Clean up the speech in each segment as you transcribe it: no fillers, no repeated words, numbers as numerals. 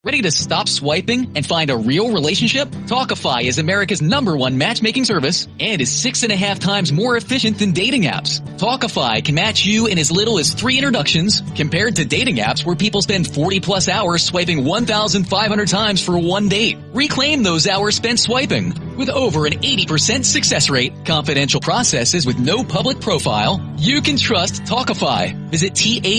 Ready to stop swiping and find a real relationship? Talkify is America's #1 matchmaking service and is 6.5 times more efficient than dating apps. Talkify can match you in as little as 3 introductions, compared to dating apps where people spend 40+ hours swiping 1,500 times for one date. Reclaim those hours spent swiping. With over an 80% success rate, confidential processes with no public profile, you can trust Talkify. Visit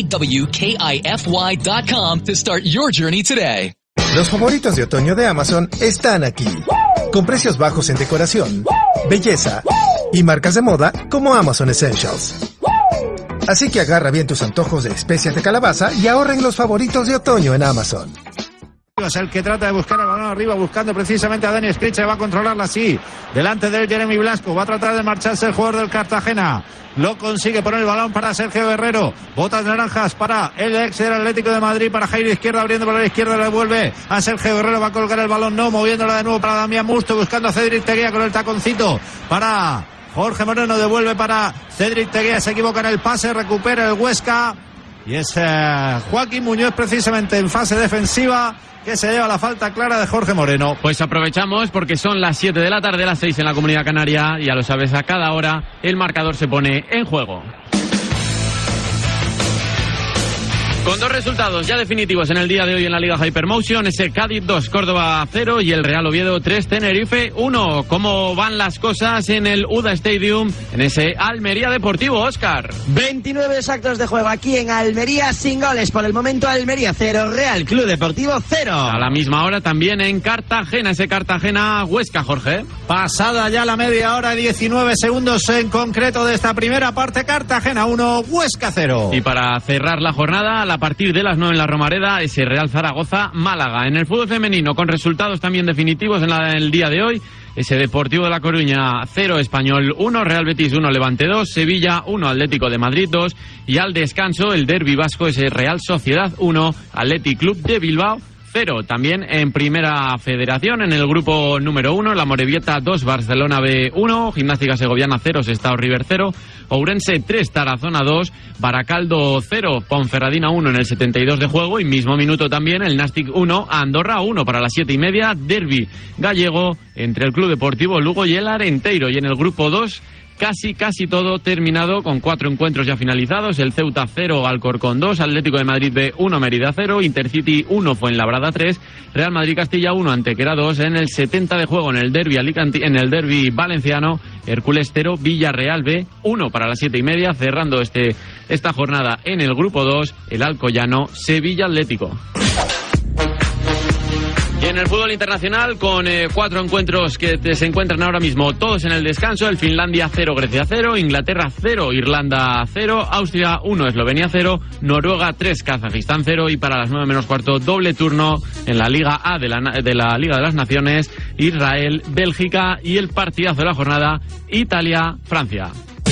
TAWKIFY.com to start your journey today. Los favoritos de otoño de Amazon están aquí, con precios bajos en decoración, belleza y marcas de moda como Amazon Essentials. Así que agarra bien tus antojos de especias de calabaza y ahorra en los favoritos de otoño en Amazon. Es el que trata de buscar el balón arriba, buscando precisamente a Dani Scricha, va a controlarla así. Delante de él Jeremy Blasco, va a tratar de marcharse el jugador del Cartagena. Lo consigue poner el balón para Sergio Guerrero. Botas naranjas para el ex del Atlético de Madrid, para Jairo Izquierda, abriendo por la izquierda, le devuelve a Sergio Guerrero, va a colgar el balón, no, moviéndola de nuevo para Damián Musto, buscando a Cedric Teguía con el taconcito para Jorge Moreno, devuelve para Cedric Teguía, se equivoca en el pase, recupera el Huesca y es Joaquín Muñoz precisamente en fase defensiva que se lleva la falta clara de Jorge Moreno. Pues aprovechamos porque son las 7 de la tarde, las 6 en la Comunidad Canaria, ya lo sabes, a cada hora el marcador se pone en juego. Con 2 resultados ya definitivos en el día de hoy en la Liga Hypermotion, ese Cádiz 2, Córdoba 0 y el Real Oviedo 3, Tenerife 1. ¿Cómo van las cosas en el UDA Stadium, en ese Almería Deportivo, Óscar? 29 exactos de juego aquí en Almería, sin goles. Por el momento Almería 0, Real Club Deportivo 0. A la misma hora también en Cartagena, ese Cartagena Huesca, Jorge. Pasada ya la media hora, 19 segundos en concreto de esta primera parte, Cartagena 1, Huesca 0. Y para cerrar la jornada, a partir de las 9 en la Romareda, ese Real Zaragoza Málaga. En el fútbol femenino, con resultados también definitivos en el día de hoy, ese Deportivo de La Coruña 0, Español 1, Real Betis 1, Levante 2, Sevilla 1, Atlético de Madrid 2 y al descanso el derbi vasco, ese Real Sociedad 1, Athletic Club de Bilbao 0. También en Primera Federación, en el grupo número 1, la Morevieta 2, Barcelona B 1, Gimnástica Segoviana 0, Sestao River 0, Ourense 3, Tarazona 2, Baracaldo 0, Ponferradina 1 en el 72 de juego y mismo minuto también el Nastic 1, Andorra 1 para las 7:30, derbi gallego entre el Club Deportivo Lugo y el Arenteiro. Y en el grupo 2, casi todo terminado con 4 encuentros ya finalizados. El Ceuta 0, Alcorcón 2, Atlético de Madrid B 1, Mérida 0, Intercity 1, Fuenlabrada 3, Real Madrid Castilla 1, Antequera 2. En el 70 de juego en el derbi en el derbi valenciano, Hércules 0, Villarreal B 1 para las 7:30, cerrando esta jornada en el grupo 2, el Alcoyano Sevilla Atlético. Y en el fútbol internacional, con 4 encuentros que se encuentran ahora mismo todos en el descanso, el Finlandia 0, Grecia 0, Inglaterra 0, Irlanda 0, Austria 1, Eslovenia 0, Noruega 3, Kazajistán 0 y para las 9 menos cuarto, doble turno en la Liga A de la Liga de las Naciones, Israel, Bélgica y el partidazo de la jornada, Italia, Francia.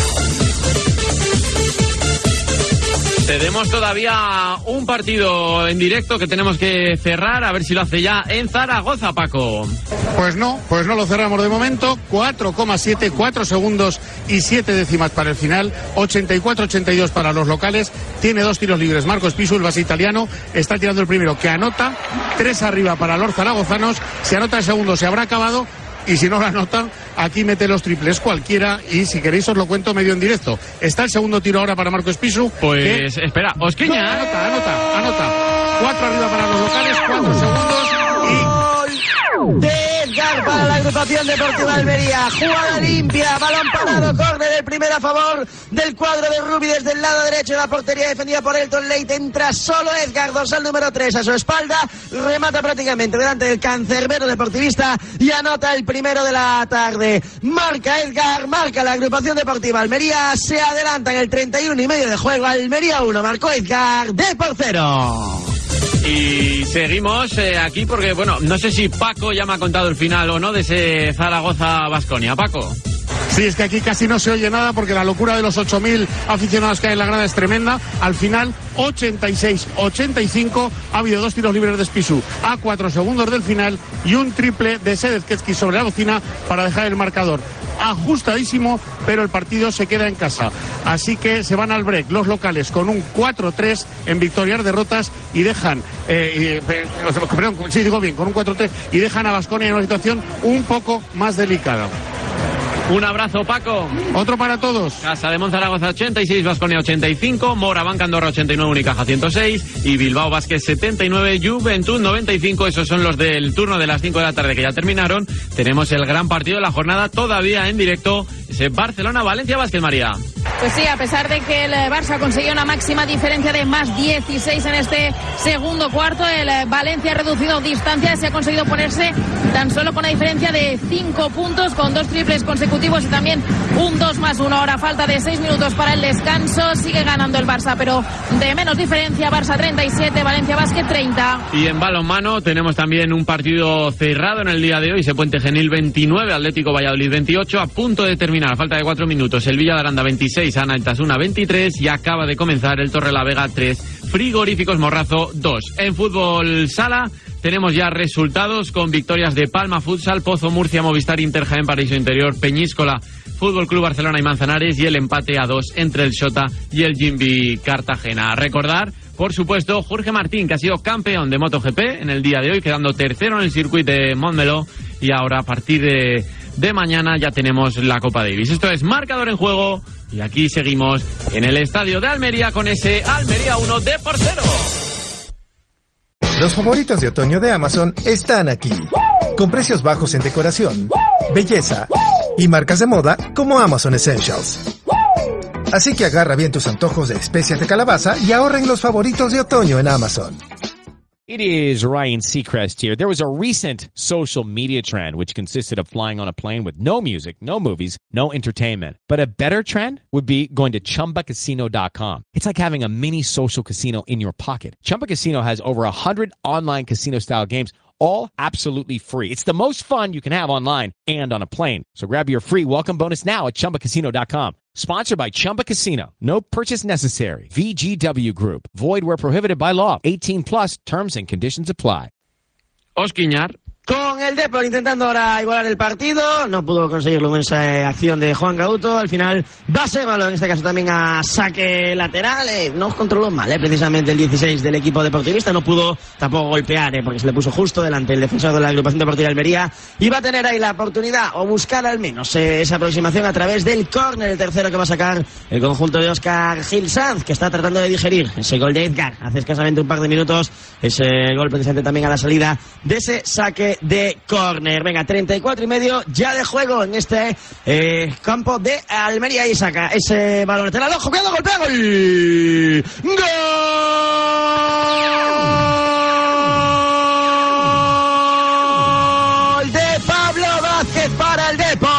Tenemos todavía un partido en directo que tenemos que cerrar, a ver si lo hace ya en Zaragoza, Paco. Pues no lo cerramos de momento. 4,7, 4 segundos y 7 décimas para el final. 84-82 para los locales. Tiene 2 tiros libres Marcos Pisu, el base italiano. Está tirando el primero, que anota. 3 arriba para los zaragozanos. Si anota el segundo se habrá acabado. Y si no lo anotan, aquí mete los triples cualquiera. Y si queréis os lo cuento medio en directo. Está el segundo tiro ahora para Marcos Pisu. Pues espera, Osquiña. Anota. 4 arriba para los locales, 4 segundos y... de Edgar para la agrupación deportiva Almería. Jugada limpia, balón parado, córner, el primero a favor del cuadro de Rubi desde el lado derecho de la portería defendida por Elton Leite. Entra solo Edgar, dorsal número 3 a su espalda, remata prácticamente delante del cancerbero deportivista y anota el primero de la tarde. Marca Edgar, marca la agrupación deportiva Almería, se adelanta en el 31,5 de juego. Almería 1, marcó Edgar, de por 0. Y seguimos aquí porque, bueno, no sé si Paco ya me ha contado el final o no de ese Zaragoza-Baskonia. Paco. Sí, es que aquí casi no se oye nada porque la locura de los 8.000 aficionados que hay en la grada es tremenda. Al final, 86-85, ha habido 2 tiros libres de Spissu a 4 segundos del final y un triple de Sedezketsky sobre la bocina para dejar el marcador ajustadísimo, pero el partido se queda en casa. Así que se van al break los locales con un 4-3 en victorias, derrotas y dejan, con un 4-3 y dejan a Baskonia en una situación un poco más delicada. Un abrazo, Paco. Otro para todos. Casa de Monzaragoza 86, Baskonia 85, Morabanca Andorra 89, Unicaja 106 y Bilbao Basket 79, Juventud 95. Esos son los del turno de las 5 de la tarde que ya terminaron. Tenemos el gran partido de la jornada todavía en directo. Ese Barcelona-Valencia Basket, María. Pues sí, a pesar de que el Barça consiguió una máxima diferencia de más 16 en este segundo cuarto, el Valencia ha reducido distancia y se ha conseguido ponerse tan solo con una diferencia de 5 puntos, con 2 triples consecutivos y también un 2+1. Ahora falta de 6 minutos para el descanso. Sigue ganando el Barça, pero de menos diferencia. Barça 37, Valencia Basket 30. Y en balonmano tenemos también un partido cerrado en el día de hoy. Se Puente Genil 29, Atlético Valladolid 28, a punto de terminar, a falta de 4 minutos. El Villadaranda 26, Ana Itasuna 23 y acaba de comenzar el Torrelavega 3, Frigoríficos Morrazo 2. En fútbol sala tenemos ya resultados con victorias de Palma Futsal, Pozo Murcia, Movistar Inter, Jaén Paraíso Interior, Peñíscola, Fútbol Club Barcelona y Manzanares y el empate a 2 entre el Xota y el Jimbi Cartagena. Recordar, por supuesto, Jorge Martín, que ha sido campeón de MotoGP en el día de hoy, quedando tercero en el circuito de Montmeló, y ahora a partir de mañana ya tenemos la Copa Davis. Esto es Marcador en Juego y aquí seguimos en el estadio de Almería con ese Almería 1 de portero. Los favoritos de otoño de Amazon están aquí, con precios bajos en decoración, belleza y marcas de moda como Amazon Essentials. Así que agarra bien tus antojos de especias de calabaza y ahorra en los favoritos de otoño en Amazon. It is Ryan Seacrest here. There was a recent social media trend which consisted of flying on a plane with no music, no movies, no entertainment. But a better trend would be going to ChumbaCasino.com. It's like having a mini social casino in your pocket. Chumba Casino has over 100 online casino-style games, all absolutely free. It's the most fun you can have online and on a plane. So grab your free welcome bonus now at ChumbaCasino.com. Sponsored by Chumba Casino. No purchase necessary. VGW Group. Void where prohibited by law. 18 plus. Terms and conditions apply. Osquiñar. Con el Depor intentando ahora igualar el partido, no pudo conseguirlo en esa acción de Juan Gauto. Al final va a ser malo, en este caso también a saque lateral. No controló mal, precisamente el 16 del equipo deportivista. No pudo tampoco golpear, porque se le puso justo delante el defensor de la agrupación deportiva de Almería. Y va a tener ahí la oportunidad, o buscar al menos esa aproximación a través del córner, el tercero que va a sacar el conjunto de Óscar Gil Sanz, que está tratando de digerir ese gol de Edgar hace escasamente un par de minutos. Ese gol precisamente también a la salida de ese saque de córner. Venga, 34,5 ya de juego en este campo de Almería, y saca ese balón lateral. ¡Ojo, cuidado, golpea! ¡Gol! ¡Gol de Pablo Vázquez para el Depor!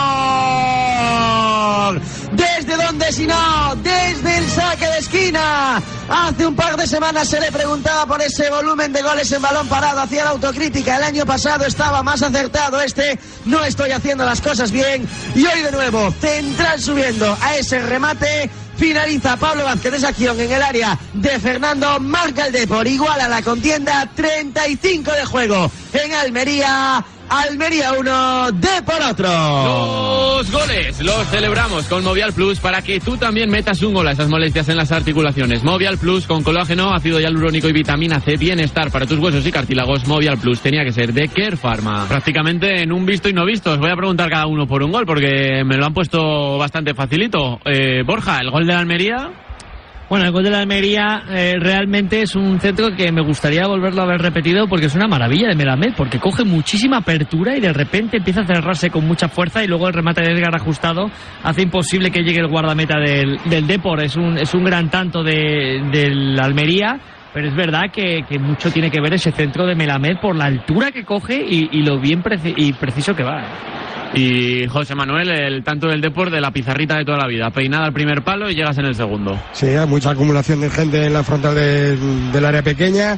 ¿Desde dónde si no? Desde el saque de esquina. Hace un par de semanas se le preguntaba por ese volumen de goles en balón parado, hacía la autocrítica. El año pasado estaba más acertado, no estoy haciendo las cosas bien. Y hoy de nuevo, central subiendo a ese remate. Finaliza Pablo Vázquez esa acción en el área de Fernando, marca el Depor, igual a la contienda, 35 de juego en Almería. Almería 1, Depor otro. Los goles los celebramos con Movial Plus para que tú también metas un gol a esas molestias en las articulaciones. Movial Plus con colágeno, ácido hialurónico y vitamina C, bienestar para tus huesos y cartílagos. Movial Plus tenía que ser de Care Pharma. Prácticamente en un visto y no visto. Os voy a preguntar cada uno por un gol porque me lo han puesto bastante facilito. Borja, ¿el gol de la Almería? Bueno, el gol de la Almería realmente es un centro que me gustaría volverlo a ver repetido porque es una maravilla de Melamed, porque coge muchísima apertura y de repente empieza a cerrarse con mucha fuerza y luego el remate de Edgar ajustado hace imposible que llegue el guardameta del Depor. Es un gran tanto del Almería, pero es verdad que mucho tiene que ver ese centro de Melamed por la altura que coge y lo bien y preciso que va. Y José Manuel, el tanto del Depor de la pizarrita de toda la vida, peinada al primer palo y llegas en el segundo. Sí, hay mucha acumulación de gente en la frontal del área pequeña,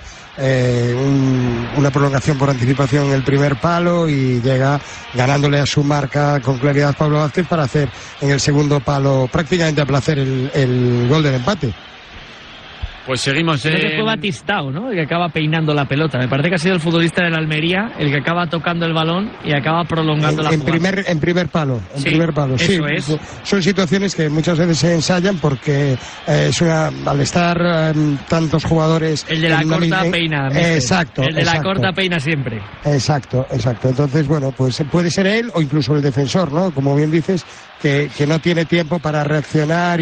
una prolongación por anticipación en el primer palo y llega ganándole a su marca con claridad Pablo Vázquez para hacer en el segundo palo prácticamente a placer el gol del empate. Pues seguimos. Creo que fue Batistao, ¿no? El que acaba peinando la pelota. Me parece que ha sido el futbolista del Almería el que acaba tocando el balón y acaba prolongando la jugada. En primer palo. Sí, es. Son situaciones que muchas veces se ensayan porque al estar tantos jugadores. El de la corta peina. Exacto. El de la corta peina siempre. Exacto. Entonces, bueno, pues puede ser él o incluso el defensor, ¿no? Como bien dices, que no tiene tiempo para reaccionar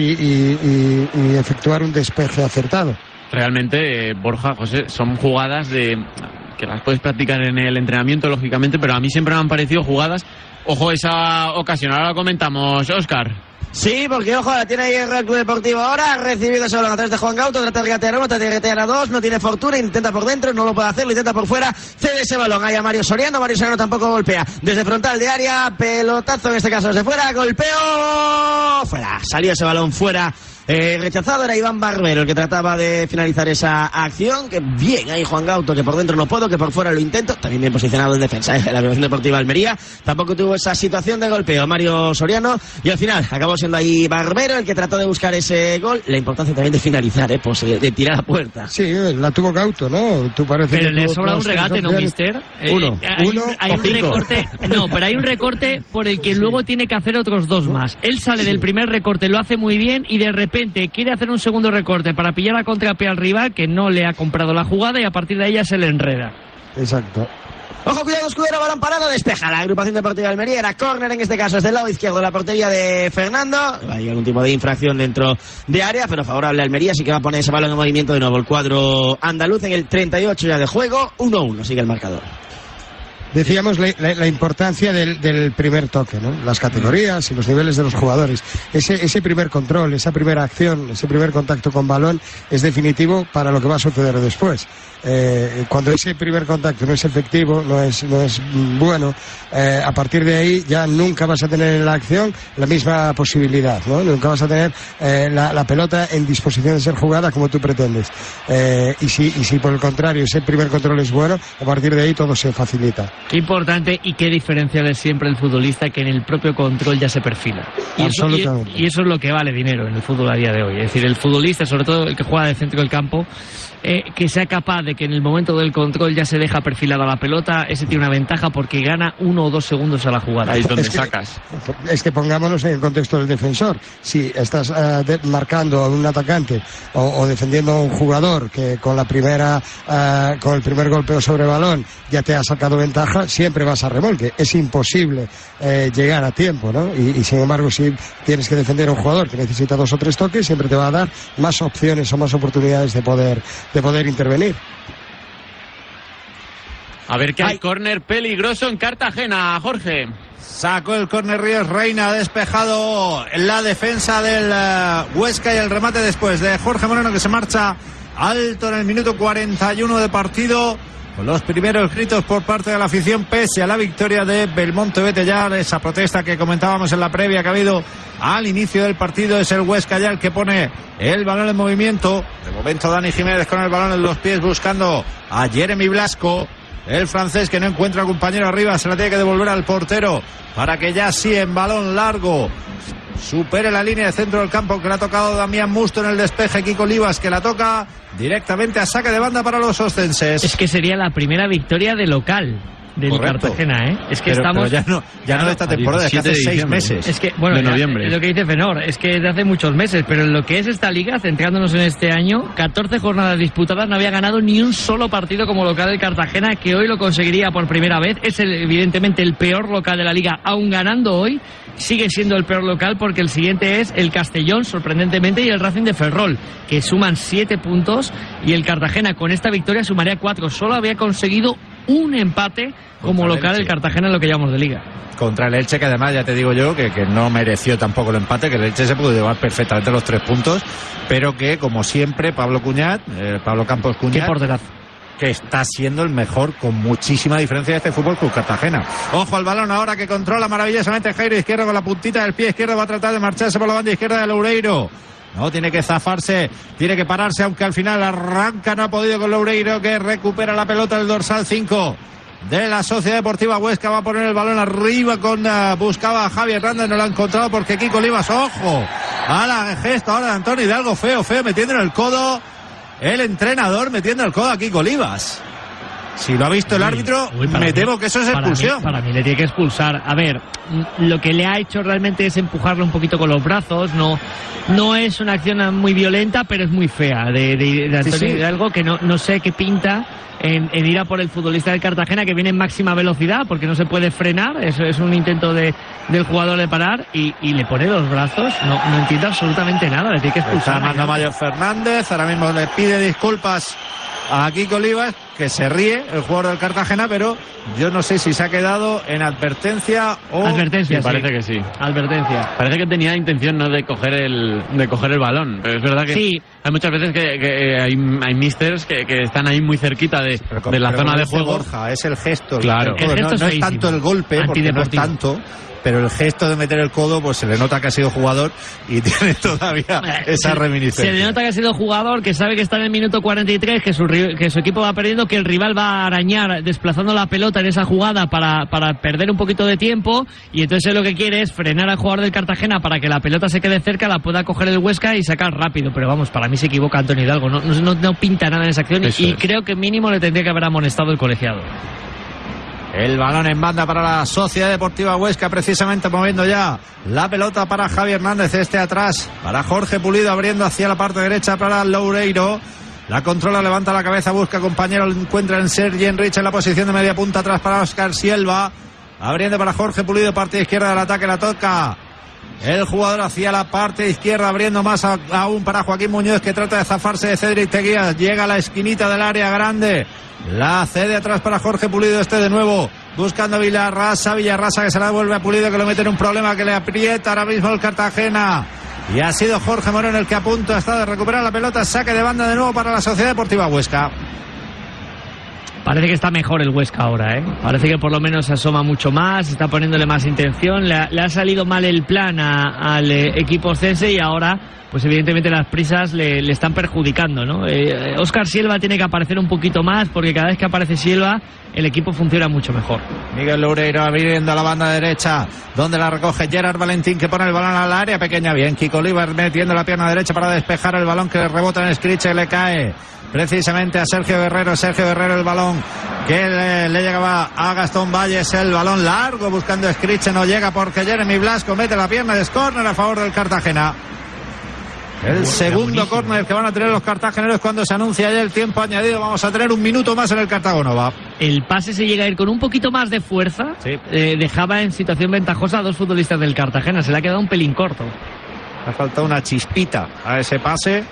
y efectuar un despeje acertado. Realmente, Borja, José, son jugadas que las puedes practicar en el entrenamiento, lógicamente, pero a mí siempre me han parecido jugadas. Ojo, esa ocasión, ahora lo comentamos, Óscar. Sí, porque ojo, la tiene ahí el Real Club Deportivo ahora, ha recibido ese balón a través de Juan Gauto, trata de regatear uno, trata de regatear a dos, no tiene fortuna, intenta por dentro, no lo puede hacer, lo intenta por fuera, cede ese balón ahí a Mario Soriano tampoco golpea, desde frontal de área, pelotazo en este caso desde fuera, golpeo, fuera, salió ese balón fuera. Rechazado era Iván Barbero el que trataba de finalizar esa acción. Que bien ahí Juan Gauto, que por dentro no puedo, que por fuera lo intento. También bien posicionado en defensa, la Asociación Deportiva Almería. Tampoco tuvo esa situación de golpeo Mario Soriano. Y al final acabó siendo ahí Barbero el que trató de buscar ese gol. La importancia también de finalizar, pues de tirar a puerta. Sí, la tuvo Gauto, ¿no? Tú parece pero le sobra un regate, ¿no, mister? Hay un recorte. No, pero hay un recorte por el que luego tiene que hacer otros dos más. Él sale del primer recorte, lo hace muy bien y de repente quiere hacer un segundo recorte para pillar a contrapié al rival que no le ha comprado la jugada y a partir de ella se le enreda. Exacto. Ojo, cuidado, Escudero, balón parado, despeja la agrupación deportiva de Almería, era córner en este caso, desde el lado izquierdo de la portería de Fernando. Hay algún tipo de infracción dentro de área, pero favorable a Almería, así que va a poner ese balón en movimiento de nuevo el cuadro andaluz en el 38 ya de juego, 1-1, sigue el marcador. Decíamos la importancia del primer toque, ¿no? Las categorías y los niveles de los jugadores. Ese primer control, esa primera acción, ese primer contacto con balón es definitivo para lo que va a suceder después. Cuando ese primer contacto no es efectivo, no es bueno, a partir de ahí ya nunca vas a tener en la acción la misma posibilidad, ¿no? Nunca vas a tener la pelota en disposición de ser jugada como tú pretendes. Y si por el contrario ese primer control es bueno, a partir de ahí todo se facilita. Qué importante y qué diferencial es siempre el futbolista que en el propio control ya se perfila. Y eso es lo que vale dinero en el fútbol a día de hoy. Es decir, el futbolista, sobre todo el que juega de centro del campo, que sea capaz de que en el momento del control ya se deja perfilada la pelota, ese tiene una ventaja porque gana 1 o 2 segundos a la jugada. Ahí es donde sacas. Es que pongámonos en el contexto del defensor. Si estás marcando a un atacante o defendiendo a un jugador que con el primer golpeo sobre balón ya te ha sacado ventaja, siempre vas a remolque. Es imposible llegar a tiempo, ¿no? Y sin embargo, si tienes que defender a un jugador que necesita 2 o 3 toques, siempre te va a dar más opciones o más oportunidades de poder intervenir. A ver que hay córner peligroso en Cartagena, Jorge. Sacó el córner Ríos Reina, ha despejado la defensa del Huesca y el remate después de Jorge Moreno, que se marcha alto en el minuto 41 de partido. Con los primeros gritos por parte de la afición pese a la victoria de Belmonte Betellar, esa protesta que comentábamos en la previa que ha habido al inicio del partido. Es el Huesca ya el que pone el balón en movimiento. De momento Dani Jiménez con el balón en los pies buscando a Jeremy Blasco, el francés, que no encuentra al compañero arriba, se la tiene que devolver al portero para que ya sí en balón largo supere la línea de centro del campo, que le ha tocado Damián Musto en el despeje. Kiko Olivas, que la toca directamente a saque de banda para los ostenses. Es que sería la primera victoria de local del Cartagena, ¿eh? Es que pero ya no de esta temporada, es que hace 6 meses. Es que, bueno, de noviembre. Es lo que dice Fenor, es que de hace muchos meses, pero en lo que es esta liga, centrándonos en este año, 14 jornadas disputadas, no había ganado ni un solo partido como local del Cartagena, que hoy lo conseguiría por primera vez. Es evidentemente el peor local de la liga, aún ganando hoy, sigue siendo el peor local porque el siguiente es el Castellón, sorprendentemente, y el Racing de Ferrol, que suman 7 puntos, y el Cartagena con esta victoria sumaría 4. Solo había conseguido un empate como local el Cartagena en lo que llamamos de liga. Contra el Elche, que además ya te digo yo que no mereció tampoco el empate, que el Elche se pudo llevar perfectamente los 3 puntos, pero que como siempre Pablo Campos Cuñat, qué porterazo, que está siendo el mejor con muchísima diferencia de este Fútbol Club Cartagena. Ojo al balón ahora que controla maravillosamente Jairo Izquierdo con la puntita del pie izquierdo, va a tratar de marcharse por la banda izquierda de Loureiro. No, tiene que zafarse, tiene que pararse, aunque al final arranca, no ha podido con Loureiro, que recupera la pelota del dorsal 5 de la Sociedad Deportiva Huesca. Va a poner el balón arriba buscaba a Javi Hernández, no lo ha encontrado porque Kiko Olivas, ojo, a la gesto ahora de Antonio Hidalgo, feo, metiendo en el codo, el entrenador metiendo el codo a Kiko Olivas. Si lo ha visto el árbitro, me temo que eso es expulsión. Para mí le tiene que expulsar. A ver, lo que le ha hecho realmente es empujarlo un poquito con los brazos. No es una acción muy violenta, pero es muy fea de Antonio Hidalgo, que no sé qué pinta en ir a por el futbolista del Cartagena, que viene en máxima velocidad porque no se puede frenar. Eso es un intento del jugador de parar y le pone los brazos. No entiendo absolutamente nada. Le tiene que expulsar. Está Armando Mayo Fernández, ahora mismo le pide disculpas a Kiko Olivas, que se ríe el jugador del Cartagena, pero yo no sé si se ha quedado en advertencia o... Advertencia, sí, parece que sí. Advertencia. Parece que tenía intención de coger el balón, pero es verdad que sí. Hay muchas veces que hay misters que están ahí muy cerquita de la zona de juego. Borja, es el gesto. Claro. El gesto no es tanto el golpe, porque no es tanto, pero el gesto de meter el codo, pues se le nota que ha sido jugador y tiene todavía esa reminiscencia. Se le nota que ha sido jugador, que sabe que está en el minuto 43, que su equipo va perdiendo, que el rival va a arañar desplazando la pelota en esa jugada para perder un poquito de tiempo, y entonces lo que quiere es frenar al jugador del Cartagena para que la pelota se quede cerca, la pueda coger el Huesca y sacar rápido. Pero vamos, para mí se equivoca Antonio Hidalgo, no pinta nada en esa acción. Eso y creo que mínimo le tendría que haber amonestado el colegiado. El balón en banda para la Sociedad Deportiva Huesca, precisamente moviendo ya la pelota para Javi Hernández, atrás para Jorge Pulido, abriendo hacia la parte derecha para Loureiro. La controla, levanta la cabeza, busca compañero, lo encuentra en Sergi Enrich en la posición de media punta, atrás para Óscar Silva, abriendo para Jorge Pulido, parte izquierda del ataque, la toca el jugador hacia la parte izquierda, abriendo más aún para Joaquín Muñoz, que trata de zafarse de Cedric Teguías, llega a la esquinita del área grande, la cede atrás para Jorge Pulido, de nuevo buscando a Villarrasa que se la devuelve a Pulido, que lo mete en un problema que le aprieta ahora mismo el Cartagena, y ha sido Jorge Moreno el que a punto está de recuperar la pelota. Saque de banda de nuevo para la Sociedad Deportiva Huesca. Parece que está mejor el Huesca ahora, ¿eh? Parece que por lo menos se asoma mucho más, está poniéndole más intención. Le ha salido mal el plan al equipo ostense, y ahora, pues evidentemente las prisas le están perjudicando, ¿no? Óscar Silva tiene que aparecer un poquito más, porque cada vez que aparece Silva, el equipo funciona mucho mejor. Miguel Loureiro abriendo a la banda derecha, donde la recoge Gerard Valentín, que pone el balón al área pequeña. Bien, Kiko Olivas metiendo la pierna derecha para despejar el balón, que rebota en Scriche, le cae precisamente a Sergio Guerrero el balón que le llegaba a Gastón Valles, el balón largo buscando a Scriche, no llega porque Jeremy Blasco mete la pierna de córner a favor del Cartagena. El segundo córner que van a tener los cartageneros cuando se anuncia ya el tiempo añadido. Vamos a tener un minuto más en el Cartagonova. El pase se llega a ir con un poquito más de fuerza, sí. Dejaba en situación ventajosa a dos futbolistas del Cartagena, se le ha quedado un pelín corto. Ha faltado una chispita a ese pase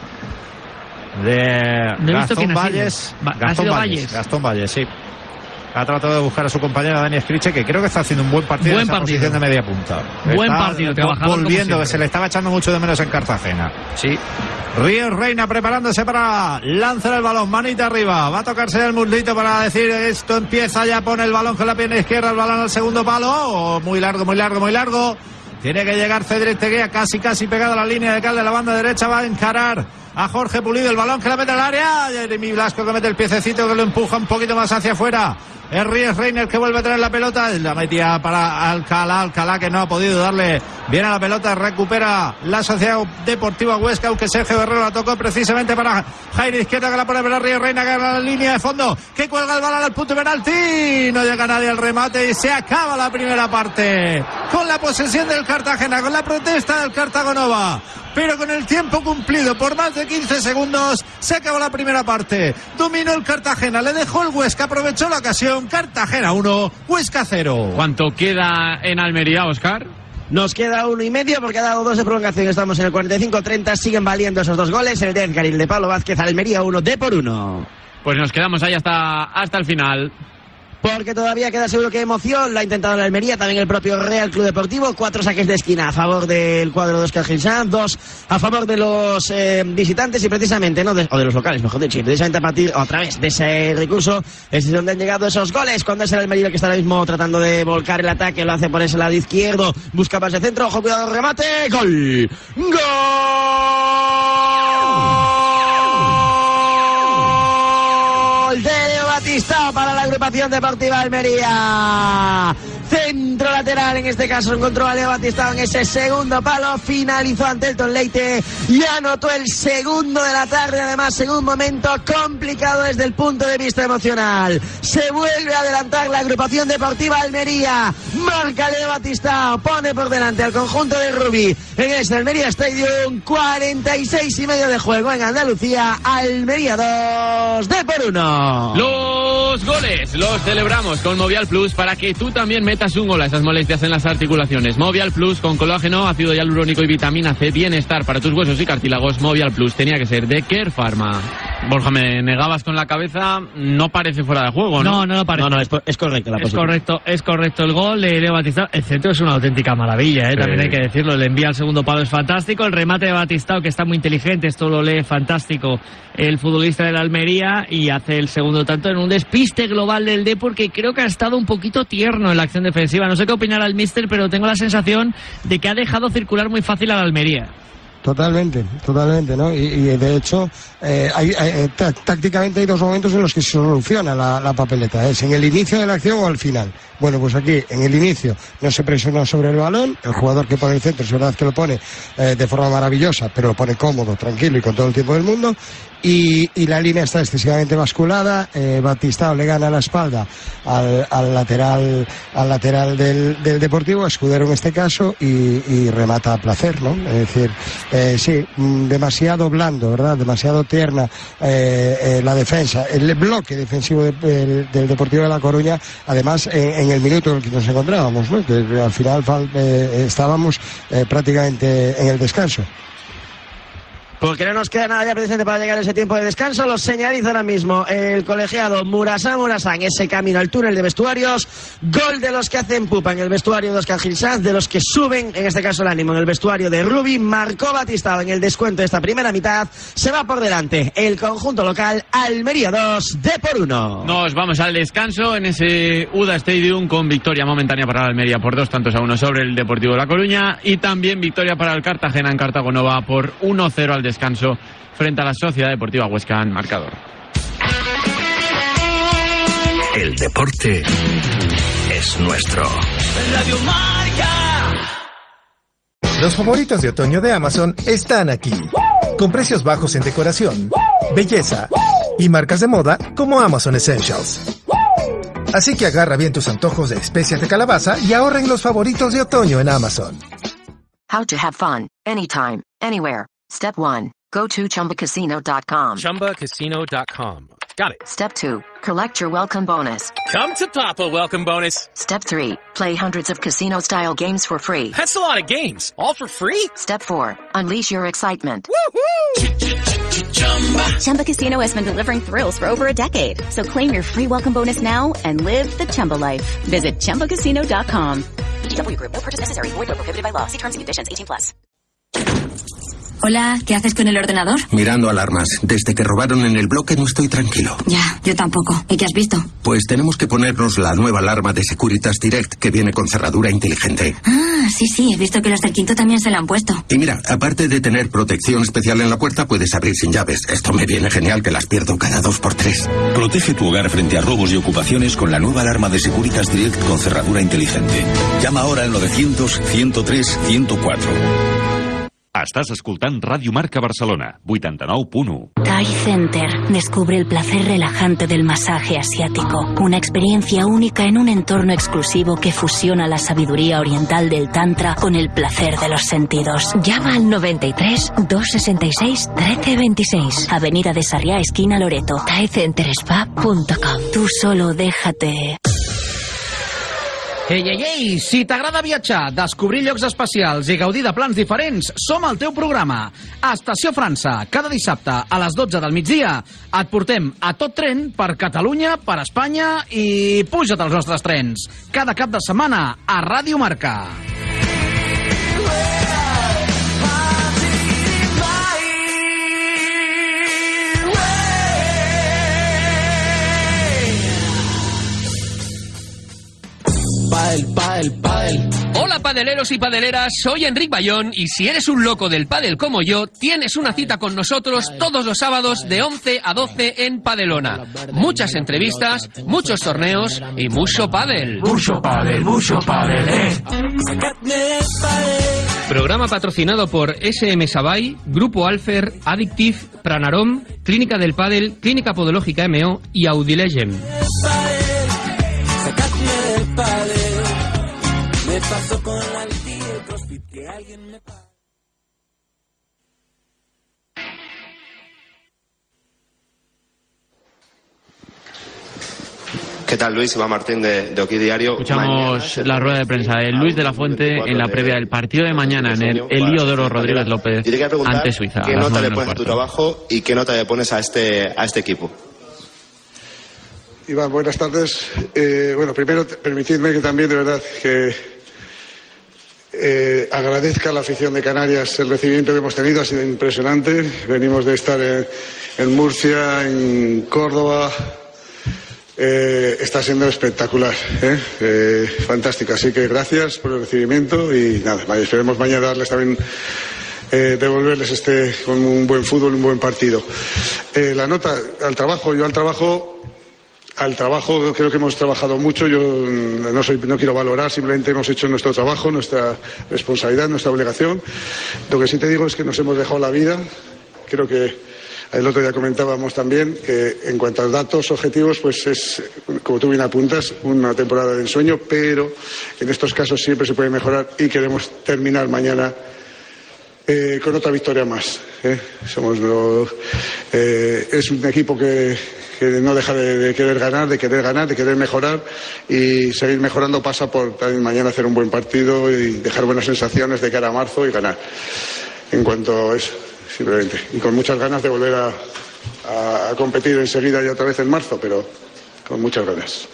de Gastón Valles. Gastón Valles, sí. Ha tratado de buscar a su compañera Dani Scriche, que creo que está haciendo un buen partido en esa posición de media punta. Buen partido, volviendo, que se le estaba echando mucho de menos en Cartagena. Sí. Ríos Reina preparándose para lanzar el balón, manita arriba, va a tocarse el muslito para decir esto empieza, ya pone el balón con la pierna izquierda, el balón al segundo palo, muy largo. Tiene que llegar Cedric Teguía, casi pegado a la línea de cal de la banda derecha, va a encarar a Jorge Pulido, el balón que la mete al área, Jeremy Blasco que mete el piececito, que lo empuja un poquito más hacia afuera. Es Ríos Reiner que vuelve a tener la pelota, la metía para Alcalá que no ha podido darle bien a la pelota, recupera la Sociedad Deportiva Huesca, aunque Sergio Guerrero la tocó precisamente para Jairo Izquierda, que la pone para Ríos Reina, que gana la línea de fondo, que cuelga el balón al punto de penalti, no llega nadie al remate y se acaba la primera parte, con la posesión del Cartagena, con la protesta del Cartagonova. Pero con el tiempo cumplido por más de 15 segundos se acabó la primera parte. Dominó el Cartagena, le dejó el Huesca, aprovechó la ocasión. Cartagena 1, Huesca 0. ¿Cuánto queda en Almería, Óscar? Nos queda 1,5 porque ha dado 2 de prolongación. Estamos en el 45-30, siguen valiendo esos 2 goles. El de Edgar y el de Pablo Vázquez. Almería 1, D por 1. Pues nos quedamos ahí hasta el final. porque todavía queda seguro que emoción. La ha intentado la Almería, también el propio Real Club Deportivo. 4 saques de esquina a favor del cuadro de Óscar Gilsán, 2 a favor de los visitantes y precisamente, o de los locales, mejor dicho, precisamente a partir otra vez de ese recurso es donde han llegado esos goles, cuando es el Almería que está ahora mismo tratando de volcar el ataque, lo hace por ese lado izquierdo, busca para ese centro, ojo, cuidado, remate, gol, gol de Leo Batistao para la agrupación deportiva Almería. Centro lateral, en este caso encontró a Leo Batistao en ese segundo palo, finalizó ante Elton Leite y anotó el segundo de la tarde, además en un momento complicado desde el punto de vista emocional. Se vuelve a adelantar la agrupación deportiva Almería, marca Leo Batistao, pone por delante al conjunto de Rubí en este Almería Stadium. 46 y medio de juego en Andalucía. Almería 2, D-1. Los goles los celebramos con Movial Plus para que tú también metas un gol a esas molestias en las articulaciones. Movial Plus con colágeno, ácido hialurónico y vitamina C. Bienestar para tus huesos y cartílagos. Movial Plus tenía que ser de Care Pharma. Borja, me negabas con la cabeza, no parece fuera de juego, ¿no? No parece. No, es correcto. Es correcto el gol de Leo Batistao. El centro es una auténtica maravilla, también hay que decirlo. Le envía al segundo palo, es fantástico. El remate de Batistao, que está muy inteligente, esto lo lee fantástico el futbolista de la Almería, y hace el segundo tanto en un despiste global del Depor, que creo que ha estado un poquito tierno en la acción defensiva. No sé qué opinará el míster, pero tengo la sensación de que ha dejado circular muy fácil a la Almería. Totalmente, ¿no? Y de hecho, tácticamente hay 2 momentos en los que se soluciona la papeleta. Es en el inicio de la acción o al final. Bueno, pues aquí, en el inicio, no se presiona sobre el balón. El jugador que pone el centro, es verdad que lo pone de forma maravillosa, pero lo pone cómodo, tranquilo y con todo el tiempo del mundo. Y la línea está excesivamente basculada. Batistao le gana la espalda al lateral del Deportivo, Escudero en este caso, y remata a placer, ¿no? Es decir, sí, demasiado blando, ¿verdad? Demasiado tierna la defensa, el bloque defensivo del Deportivo de La Coruña, además en el minuto en el que nos encontrábamos, ¿no? Que al final estábamos prácticamente en el descanso. Porque no nos queda nada ya precisamente para llegar a ese tiempo de descanso. Lo señaliza ahora mismo el colegiado Murasán en ese camino al túnel de vestuarios. Gol de los que hacen pupa en el vestuario de Óscar Gilsán, de los que suben, en este caso el ánimo, en el vestuario de Rubí. Marcó Batistao en el descuento de esta primera mitad. Se va por delante el conjunto local, Almería 2, D-1. Nos vamos al descanso en ese UDA Stadium con victoria momentánea para la Almería por 2-1 sobre el Deportivo de La Coruña, y también victoria para el Cartagena en Cartagonova por 1-0 al descanso frente a la Sociedad Deportiva Huesca en marcador. El deporte es nuestro. Radio Marca. Los favoritos de otoño de Amazon están aquí, con precios bajos en decoración, belleza y marcas de moda como Amazon Essentials. Así que agarra bien tus antojos de especias de calabaza y ahorra en los favoritos de otoño en Amazon. How to have fun, anytime, anywhere. Step 1. Go to ChumbaCasino.com. ChumbaCasino.com. Got it. Step 2. Collect your welcome bonus. Come to Papa welcome bonus. Step 3. Play hundreds of casino-style games for free. That's a lot of games. All for free? Step 4. Unleash your excitement. Woohoo! Chumba Casino has been delivering thrills for over a decade. So claim your free welcome bonus now and live the Chumba life. Visit ChumbaCasino.com. VGW Group. No purchase necessary. Void where prohibited by law. See terms and conditions. 18+. Hola, ¿qué haces con el ordenador? Mirando alarmas. Desde que robaron en el bloque no estoy tranquilo. Ya, yo tampoco. ¿Y qué has visto? Pues tenemos que ponernos la nueva alarma de Securitas Direct, que viene con cerradura inteligente. Ah, sí, he visto que los del Quinto también se la han puesto. Y mira, aparte de tener protección especial en la puerta, puedes abrir sin llaves. Esto me viene genial, que las pierdo cada 2x3. Protege tu hogar frente a robos y ocupaciones con la nueva alarma de Securitas Direct con cerradura inteligente. Llama ahora al 900-103-104. Estàs escoltant Ràdio Marca Barcelona, 89.1. Thai Center. Descubre el placer relajante del masaje asiático. Una experiencia única en un entorno exclusivo que fusiona la sabiduría oriental del Tantra con el placer de los sentidos. Llama al 93 266 1326. Avenida de Sarriá, esquina Loreto. ThaiCenterspa.com. Tú solo déjate Ei, ei, ei! Si t'agrada viatjar, descobrir llocs especials i gaudir de plans diferents, som el teu programa. Estació França, cada dissabte a les 12 del migdia et portem a tot tren per Catalunya, per Espanya i puja't als nostres trens. Cada cap de setmana a Ràdio Marca. Padel. Hola padeleros y padeleras, soy Enric Bayón y si eres un loco del pádel como yo, tienes una cita con nosotros todos los sábados de 11 a 12 en Padelona. Muchas entrevistas, muchos torneos y mucho pádel. Mucho pádel, Programa patrocinado por SM Sabay, Grupo Alfer, Addictive, Pranarom, Clínica del Pádel, Clínica Podológica MO y Audilegem. Me paso con la tía, CrossFit, que alguien me pague. ¿Qué tal, Luis? Iván Martín de Oki Diario. Escuchamos la rueda de prensa de Luis de la Fuente en la previa del partido de mañana en el Heliodoro Rodríguez López ante Suiza. ¿Qué nota le pones a tu trabajo y qué nota le pones a este equipo? Iván, buenas tardes. Bueno, primero permitidme que también de verdad que agradezca a la afición de Canarias el recibimiento que hemos tenido, ha sido impresionante. Venimos de estar en Murcia, en Córdoba. Está siendo espectacular, fantástico. Así que gracias por el recibimiento y nada, esperemos mañana darles también, devolverles con un buen fútbol, un buen partido. La nota al trabajo, al trabajo creo que hemos trabajado mucho. Yo no quiero valorar, simplemente hemos hecho nuestro trabajo, nuestra responsabilidad, nuestra obligación. Lo que sí te digo es que nos hemos dejado la vida. Creo que el otro día comentábamos también que en cuanto a datos objetivos, pues es, como tú bien apuntas, una temporada de ensueño, pero en estos casos siempre se puede mejorar y queremos terminar mañana con otra victoria más. Es un equipo que no deja de querer ganar, de querer mejorar y seguir mejorando pasa por también mañana hacer un buen partido y dejar buenas sensaciones de cara a marzo y ganar. En cuanto a eso, simplemente. Y con muchas ganas de volver a competir enseguida y otra vez en marzo, pero con muchas ganas.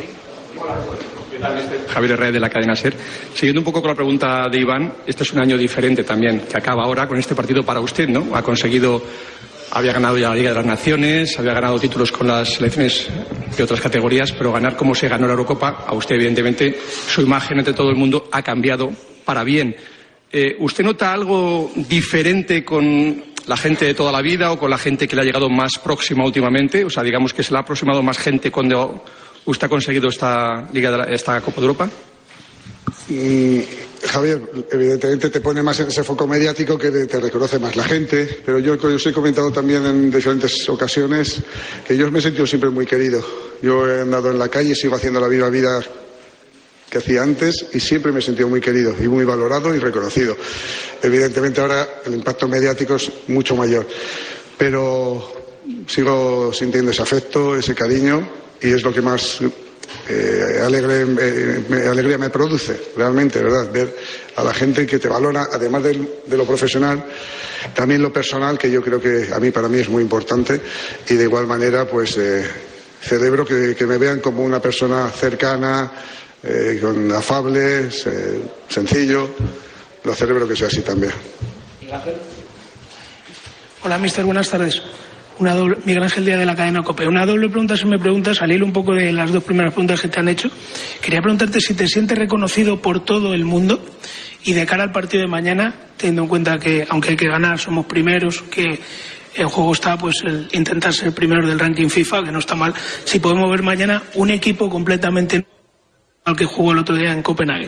Javier Herrera de la cadena SER. Siguiendo un poco con la pregunta de Iván, este es un año diferente también, que acaba ahora con este partido para usted, ¿no? Había ganado ya la Liga de las Naciones, había ganado títulos con las selecciones de otras categorías, pero ganar como se ganó la Eurocopa, a usted evidentemente su imagen ante todo el mundo ha cambiado para bien. ¿Usted nota algo diferente con la gente de toda la vida o con la gente que le ha llegado más próxima últimamente? O sea, digamos que se le ha aproximado más gente cuando usted ha conseguido esta Copa de Europa. Javier, evidentemente te pone más en ese foco mediático que te reconoce más la gente, pero yo os he comentado también en diferentes ocasiones que yo me he sentido siempre muy querido. Yo he andado en la calle, sigo haciendo la misma vida que hacía antes y siempre me he sentido muy querido y muy valorado y reconocido. Evidentemente ahora el impacto mediático es mucho mayor, pero sigo sintiendo ese afecto, ese cariño y es lo que más alegría me produce, realmente, ¿verdad? Ver a la gente que te valora, además de lo profesional, también lo personal, que yo creo que para mí es muy importante y de igual manera pues celebro que me vean como una persona cercana, afable, sencillo. Lo celebro que sea así también. Hola, mister, buenas tardes. Miguel Ángel Díaz de la cadena COPE. Una doble pregunta, si me preguntas, al hilo un poco de las dos primeras preguntas que te han hecho. Quería preguntarte si te sientes reconocido por todo el mundo y de cara al partido de mañana, teniendo en cuenta que, aunque hay que ganar, somos primeros, que en juego está pues el intentar ser primero del ranking FIFA, que no está mal. Si podemos ver mañana un equipo completamente al que jugó el otro día en Copenhague.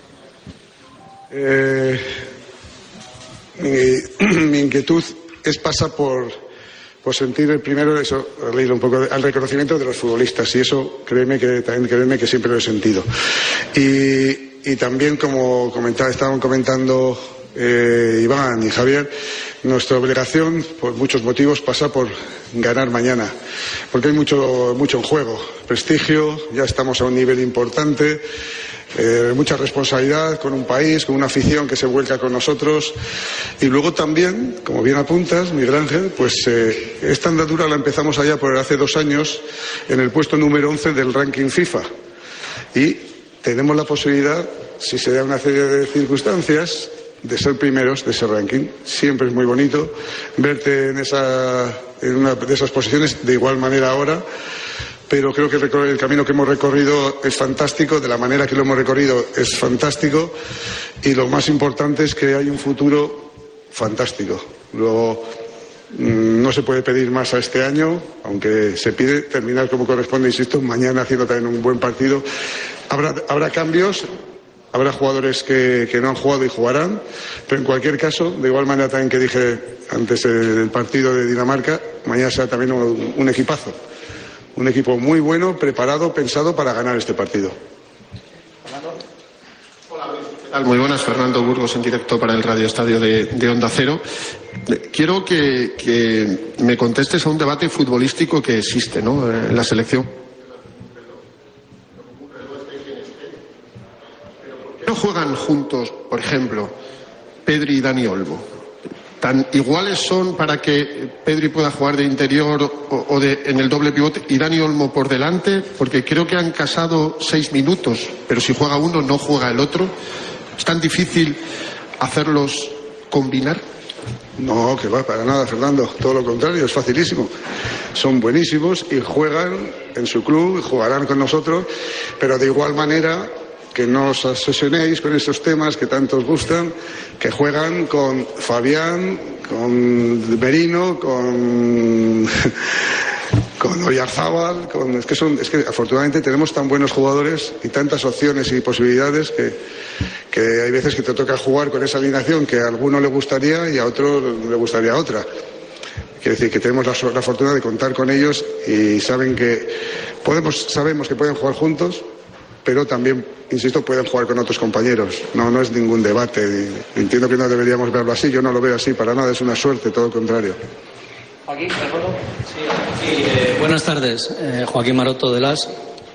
Mi inquietud pasa por sentir primero eso, leír un poco al reconocimiento de los futbolistas y eso créeme que siempre lo he sentido y también como estaban comentando Iván y Javier, nuestra obligación, por muchos motivos, pasa por ganar mañana, porque hay mucho en juego, prestigio, ya estamos a un nivel importante, mucha responsabilidad con un país, con una afición que se vuelca con nosotros, y luego también, como bien apuntas, Miguel Ángel, pues esta andadura la empezamos allá por hace 2 años en el puesto número 11 del ranking FIFA, y tenemos la posibilidad, si se da una serie de circunstancias, de ser primeros de ese ranking. Siempre es muy bonito verte en una de esas posiciones, de igual manera ahora, pero creo que el camino que hemos recorrido es fantástico, de la manera que lo hemos recorrido es fantástico, y lo más importante es que hay un futuro fantástico. Luego, no se puede pedir más a este año, aunque se pide terminar como corresponde, insisto, mañana haciendo también un buen partido. Habrá cambios. Habrá jugadores que no han jugado y jugarán, pero en cualquier caso, de igual manera también que dije antes del partido de Dinamarca, mañana será también un equipazo. Un equipo muy bueno, preparado, pensado para ganar este partido. Hola, muy buenas, Fernando Burgos en directo para el Radio Estadio de Onda Cero. Quiero que me contestes a un debate futbolístico que existe, ¿no?, en la selección. ¿No juegan juntos, por ejemplo, Pedri y Dani Olmo? ¿Tan iguales son para que Pedri pueda jugar de interior o en el doble pivote y Dani Olmo por delante? Porque creo que han casado 6 minutos, pero si juega uno no juega el otro. ¿Es tan difícil hacerlos combinar? No, que va, para nada, Fernando. Todo lo contrario, es facilísimo. Son buenísimos y juegan en su club, y jugarán con nosotros, pero de igual manera que no os obsesionéis con esos temas que tanto os gustan, que juegan con Fabián, con Merino, con Oyarzábal, es que afortunadamente tenemos tan buenos jugadores y tantas opciones y posibilidades que hay veces que te toca jugar con esa alineación que a alguno le gustaría y a otro le gustaría otra. Quiere decir que tenemos la fortuna de contar con ellos y sabemos que pueden jugar juntos, pero también, insisto, pueden jugar con otros compañeros. No es ningún debate. Entiendo que no deberíamos verlo así, yo no lo veo así para nada, es una suerte, todo lo contrario. Joaquín, ¿de acuerdo? Sí, buenas tardes, Joaquín Maroto de LAS.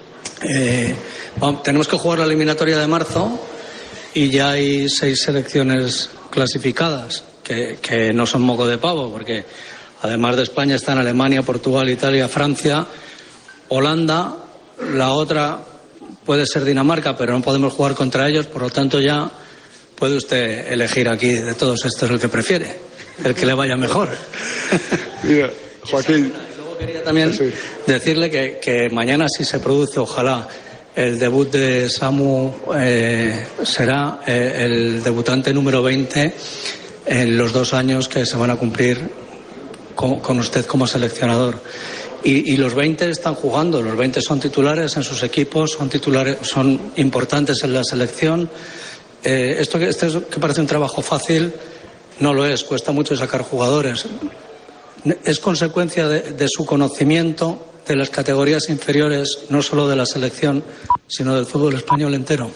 Tenemos que jugar la eliminatoria de marzo y ya hay 6 selecciones clasificadas, que no son moco de pavo, porque además de España están Alemania, Portugal, Italia, Francia, Holanda, la otra puede ser Dinamarca, pero no podemos jugar contra ellos, por lo tanto ya puede usted elegir aquí de todos estos el que prefiere, el que le vaya mejor. Mira, Joaquín. Luego quería también decirle que mañana, si se produce, ojalá, el debut de Samu, será el debutante número 20 en los 2 años que se van a cumplir con usted como seleccionador. Y los 20 están jugando, los 20 son titulares en sus equipos, son importantes en la selección. Esto que parece un trabajo fácil, no lo es, cuesta mucho sacar jugadores. Es consecuencia de su conocimiento de las categorías inferiores, no solo de la selección, sino del fútbol español entero.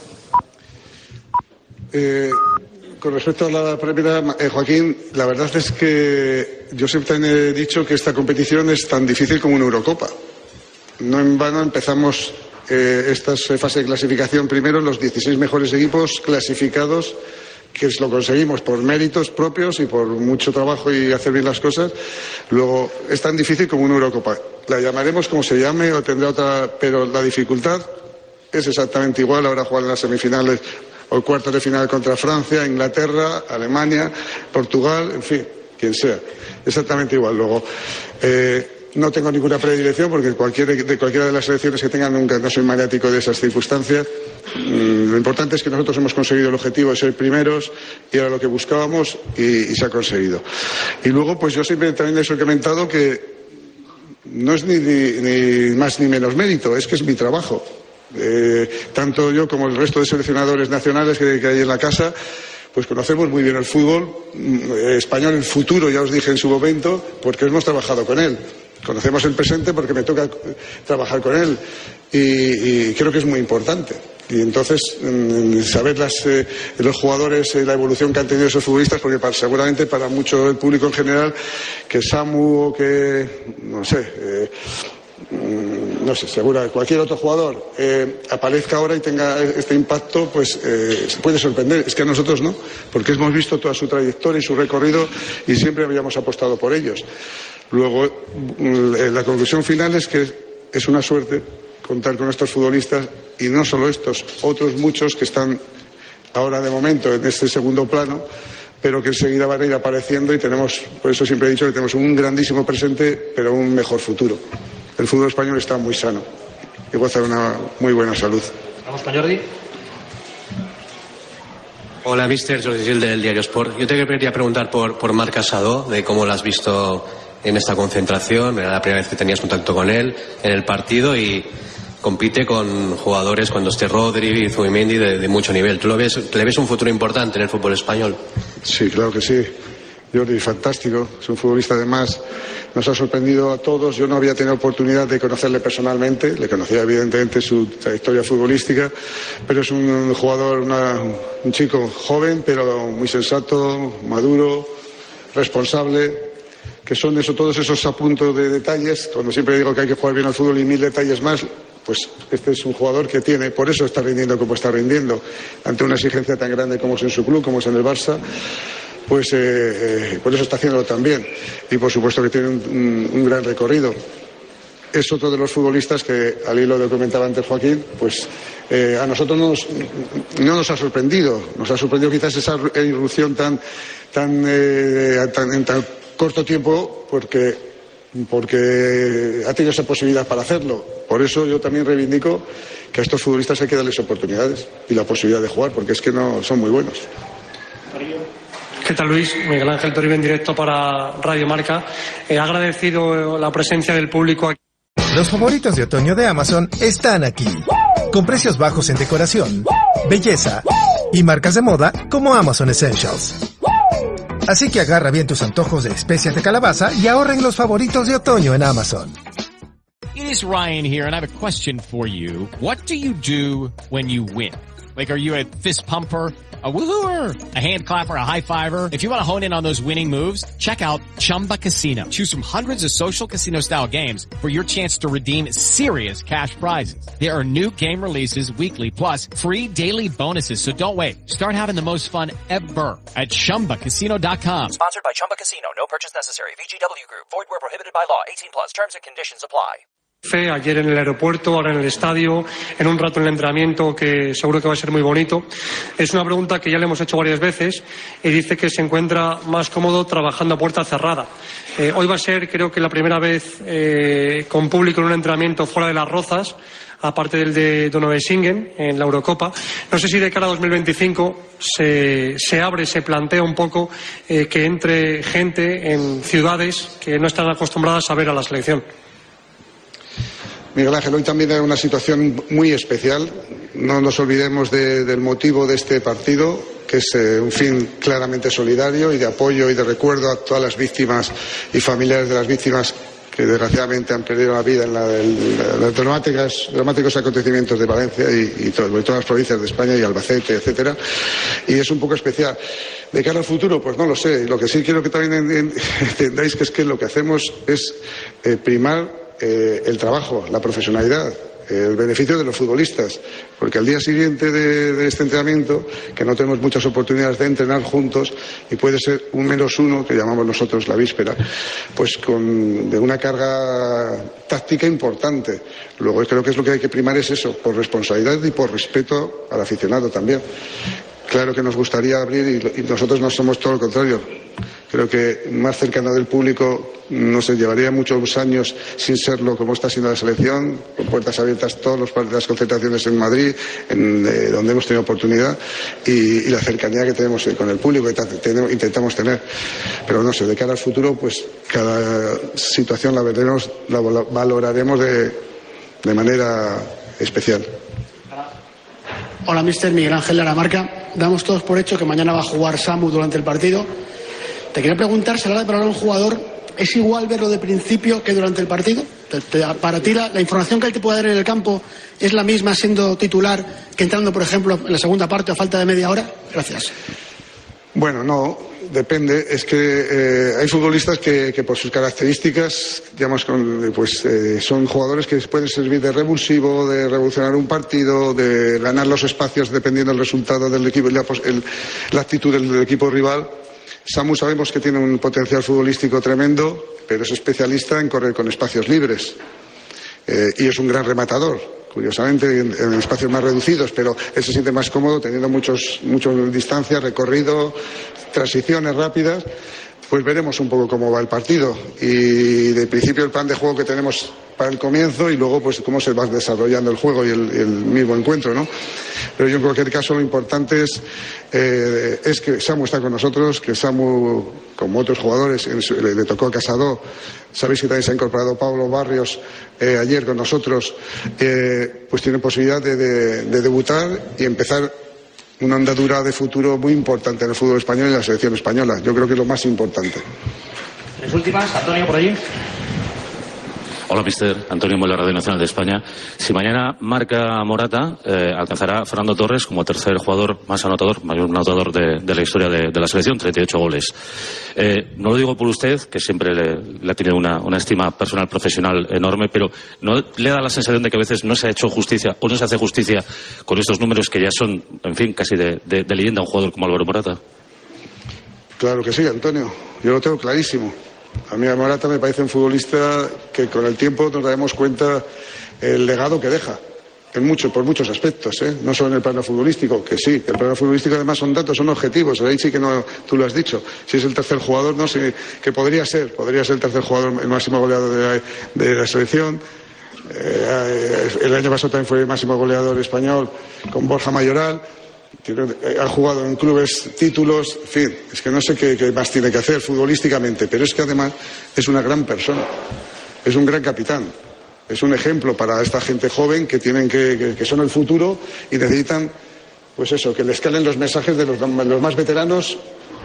Con respecto a la primera, Joaquín, la verdad es que yo siempre he dicho que esta competición es tan difícil como una Eurocopa. No en vano empezamos esta fase de clasificación primero, los 16 mejores equipos clasificados, que lo conseguimos por méritos propios y por mucho trabajo y hacer bien las cosas. Luego, es tan difícil como una Eurocopa. La llamaremos como se llame o tendrá otra, pero la dificultad es exactamente igual. Ahora jugar en las semifinales o cuartos de final contra Francia, Inglaterra, Alemania, Portugal, en fin, quien sea. Exactamente igual. Luego, no tengo ninguna predilección porque cualquiera de las selecciones que tengan, nunca, no soy maniático de esas circunstancias. Lo importante es que nosotros hemos conseguido el objetivo de ser primeros y era lo que buscábamos y se ha conseguido. Y luego, pues yo siempre también les he comentado que no es ni más ni menos mérito, es que es mi trabajo. Tanto yo como el resto de seleccionadores nacionales que hay en la casa, pues conocemos muy bien el fútbol español, el futuro, ya os dije en su momento, porque hemos trabajado con él. Conocemos el presente porque me toca trabajar con él y creo que es muy importante. Y entonces, saber los jugadores, la evolución que han tenido esos futbolistas, porque seguramente para mucho el público en general, que Samu o que, no sé, seguro cualquier otro jugador aparezca ahora y tenga este impacto, pues se puede sorprender. Es que a nosotros no, porque hemos visto toda su trayectoria y su recorrido y siempre habíamos apostado por ellos. Luego, la conclusión final es que es una suerte contar con estos futbolistas, y no solo estos, otros muchos que están ahora de momento en este segundo plano, pero que enseguida van a ir apareciendo, y tenemos, por eso siempre he dicho que tenemos un grandísimo presente, pero un mejor futuro. El fútbol español está muy sano y goza de una muy buena salud. Vamos con Jordi. Hola, mister, Jordi Gil del Diario Sport. Yo te quería preguntar por Marc Casado, de cómo lo has visto en esta concentración. Era la primera vez que tenías contacto con él en el partido, y compite con jugadores, cuando esté Rodri y Zubimendi, de mucho nivel. ¿Tú le ves un futuro importante en el fútbol español? Sí, claro que sí. Jordi, fantástico. Es un futbolista, además, nos ha sorprendido a todos. Yo no había tenido oportunidad de conocerle personalmente. Le conocía evidentemente su trayectoria futbolística, pero es un jugador, un chico joven, pero muy sensato, maduro, responsable, que son todos esos apuntos de detalles. Cuando siempre digo que hay que jugar bien al fútbol y 1000 detalles más, pues este es un jugador que tiene, por eso está rindiendo como está rindiendo, ante una exigencia tan grande como es en su club, como es en el Barça, pues por eso está haciéndolo tan bien, y por supuesto que tiene un gran recorrido. Es otro de los futbolistas que, al hilo de lo que comentaba antes Joaquín, pues a nosotros no nos ha sorprendido. Nos ha sorprendido quizás esa irrupción en tan corto tiempo, porque ha tenido esa posibilidad para hacerlo. Por eso yo también reivindico que a estos futbolistas hay que darles oportunidades y la posibilidad de jugar, porque es que no son muy buenos. ¿Qué tal, Luis? Miguel Ángel Toribio en directo para Radio Marca. He agradecido la presencia del público aquí. Los favoritos de otoño de Amazon están aquí, con precios bajos en decoración, belleza y marcas de moda como Amazon Essentials. Así que agarra bien tus antojos de especias de calabaza y ahorren los favoritos de otoño en Amazon. It is Ryan here, and I have a question for you. What do you do when you win? Like, are you a fist pumper, a woohooer, a hand clapper, a high fiver? If you want to hone in on those winning moves, check out Chumba Casino. Choose from hundreds of social casino-style games for your chance to redeem serious cash prizes. There are new game releases weekly, plus free daily bonuses. So don't wait. Start having the most fun ever at ChumbaCasino.com. Sponsored by Chumba Casino. No purchase necessary. VGW Group. Void where prohibited by law. 18+. Terms and conditions apply. Ayer en el aeropuerto, ahora en el estadio, en un rato en el entrenamiento, que seguro que va a ser muy bonito. Es una pregunta que ya le hemos hecho varias veces, y dice que se encuentra más cómodo trabajando a puerta cerrada. Hoy va a ser, creo que la primera vez con público en un entrenamiento fuera de Las Rozas, aparte del de Donovan-Singen en la Eurocopa. No sé si de cara a 2025 se abre, se plantea un poco que entre gente en ciudades que no están acostumbradas a ver a la selección. Miguel Ángel, hoy también hay una situación muy especial. No nos olvidemos del motivo de este partido, que es un fin claramente solidario y de apoyo y de recuerdo a todas las víctimas y familiares de las víctimas que desgraciadamente han perdido la vida en los dramáticos acontecimientos de Valencia y todas las provincias de España y Albacete, etcétera. Y es un poco especial. De cara al futuro, pues no lo sé. Lo que sí quiero que también entendáis que es que lo que hacemos es primar el trabajo, la profesionalidad, el beneficio de los futbolistas, porque al día siguiente de este entrenamiento, que no tenemos muchas oportunidades de entrenar juntos, y puede ser un -1, que llamamos nosotros la víspera, pues de una carga táctica importante. Luego creo que es lo que hay que primar, es eso, por responsabilidad y por respeto al aficionado también. Claro que nos gustaría abrir, y nosotros no somos todo lo contrario. Creo que más cercano del público no se llevaría muchos años sin serlo, como está siendo la selección, con puertas abiertas todas las concentraciones en Madrid, donde hemos tenido oportunidad, y la cercanía que tenemos con el público que intentamos tener. Pero no sé, de cara al futuro, pues cada situación la valoraremos de manera especial. Hola, mister, Miguel Ángel de la Marca. Damos todos por hecho que mañana va a jugar Samu durante el partido. Te quería preguntar si a la hora de preparar a un jugador es igual verlo de principio que durante el partido. Te Para ti, la información que él te puede dar en el campo es la misma siendo titular que entrando, por ejemplo, en la segunda parte a falta de media hora. Gracias. Bueno, no, depende. Es que hay futbolistas que por sus características, digamos, son jugadores que pueden servir de revulsivo, de revolucionar un partido, de ganar los espacios dependiendo del resultado del equipo, la actitud del equipo rival. Samu sabemos que tiene un potencial futbolístico tremendo, pero es especialista en correr con espacios libres. Y es un gran rematador. Curiosamente en espacios más reducidos, pero él se siente más cómodo teniendo muchas distancias, recorrido, transiciones rápidas. Pues veremos un poco cómo va el partido y de principio el plan de juego que tenemos para el comienzo y luego pues cómo se va desarrollando el juego y el mismo encuentro, ¿no? Pero yo en cualquier caso lo importante es que Samu está con nosotros, que Samu, como otros jugadores, le tocó a Casado. Sabéis que también se ha incorporado Pablo Barrios ayer con nosotros, pues tiene posibilidad de debutar y empezar una andadura de futuro muy importante en el fútbol español y en la selección española. Yo creo que es lo más importante. Las últimas, Antonio, por allí. Hola, mister. Antonio Mola, Radio Nacional de España. Si mañana marca Morata, alcanzará a Fernando Torres como tercer jugador más anotador, mayor anotador de la historia de la selección, 38 goles. No lo digo por usted, que siempre le ha tenido una estima personal, profesional enorme, pero ¿no le da la sensación de que a veces no se ha hecho justicia o no se hace justicia con estos números que ya son, en fin, casi de leyenda a un jugador como Álvaro Morata? Claro que sí, Antonio. Yo lo tengo clarísimo. A mí Morata me parece un futbolista que con el tiempo nos daremos cuenta el legado que deja, por muchos aspectos, no solo en el plano futbolístico, que sí, que el plano futbolístico además son datos, son objetivos, ahí sí que no, tú lo has dicho, si es el tercer jugador, no sé, que podría ser el tercer jugador, el máximo goleador de la selección. El año pasado también fue el máximo goleador español con Borja Mayoral. Ha jugado en clubes, títulos, en fin, es que no sé qué más tiene que hacer futbolísticamente, pero es que además es una gran persona, es un gran capitán, es un ejemplo para esta gente joven que tienen que son el futuro y necesitan, pues eso, que les calen los mensajes de los más veteranos,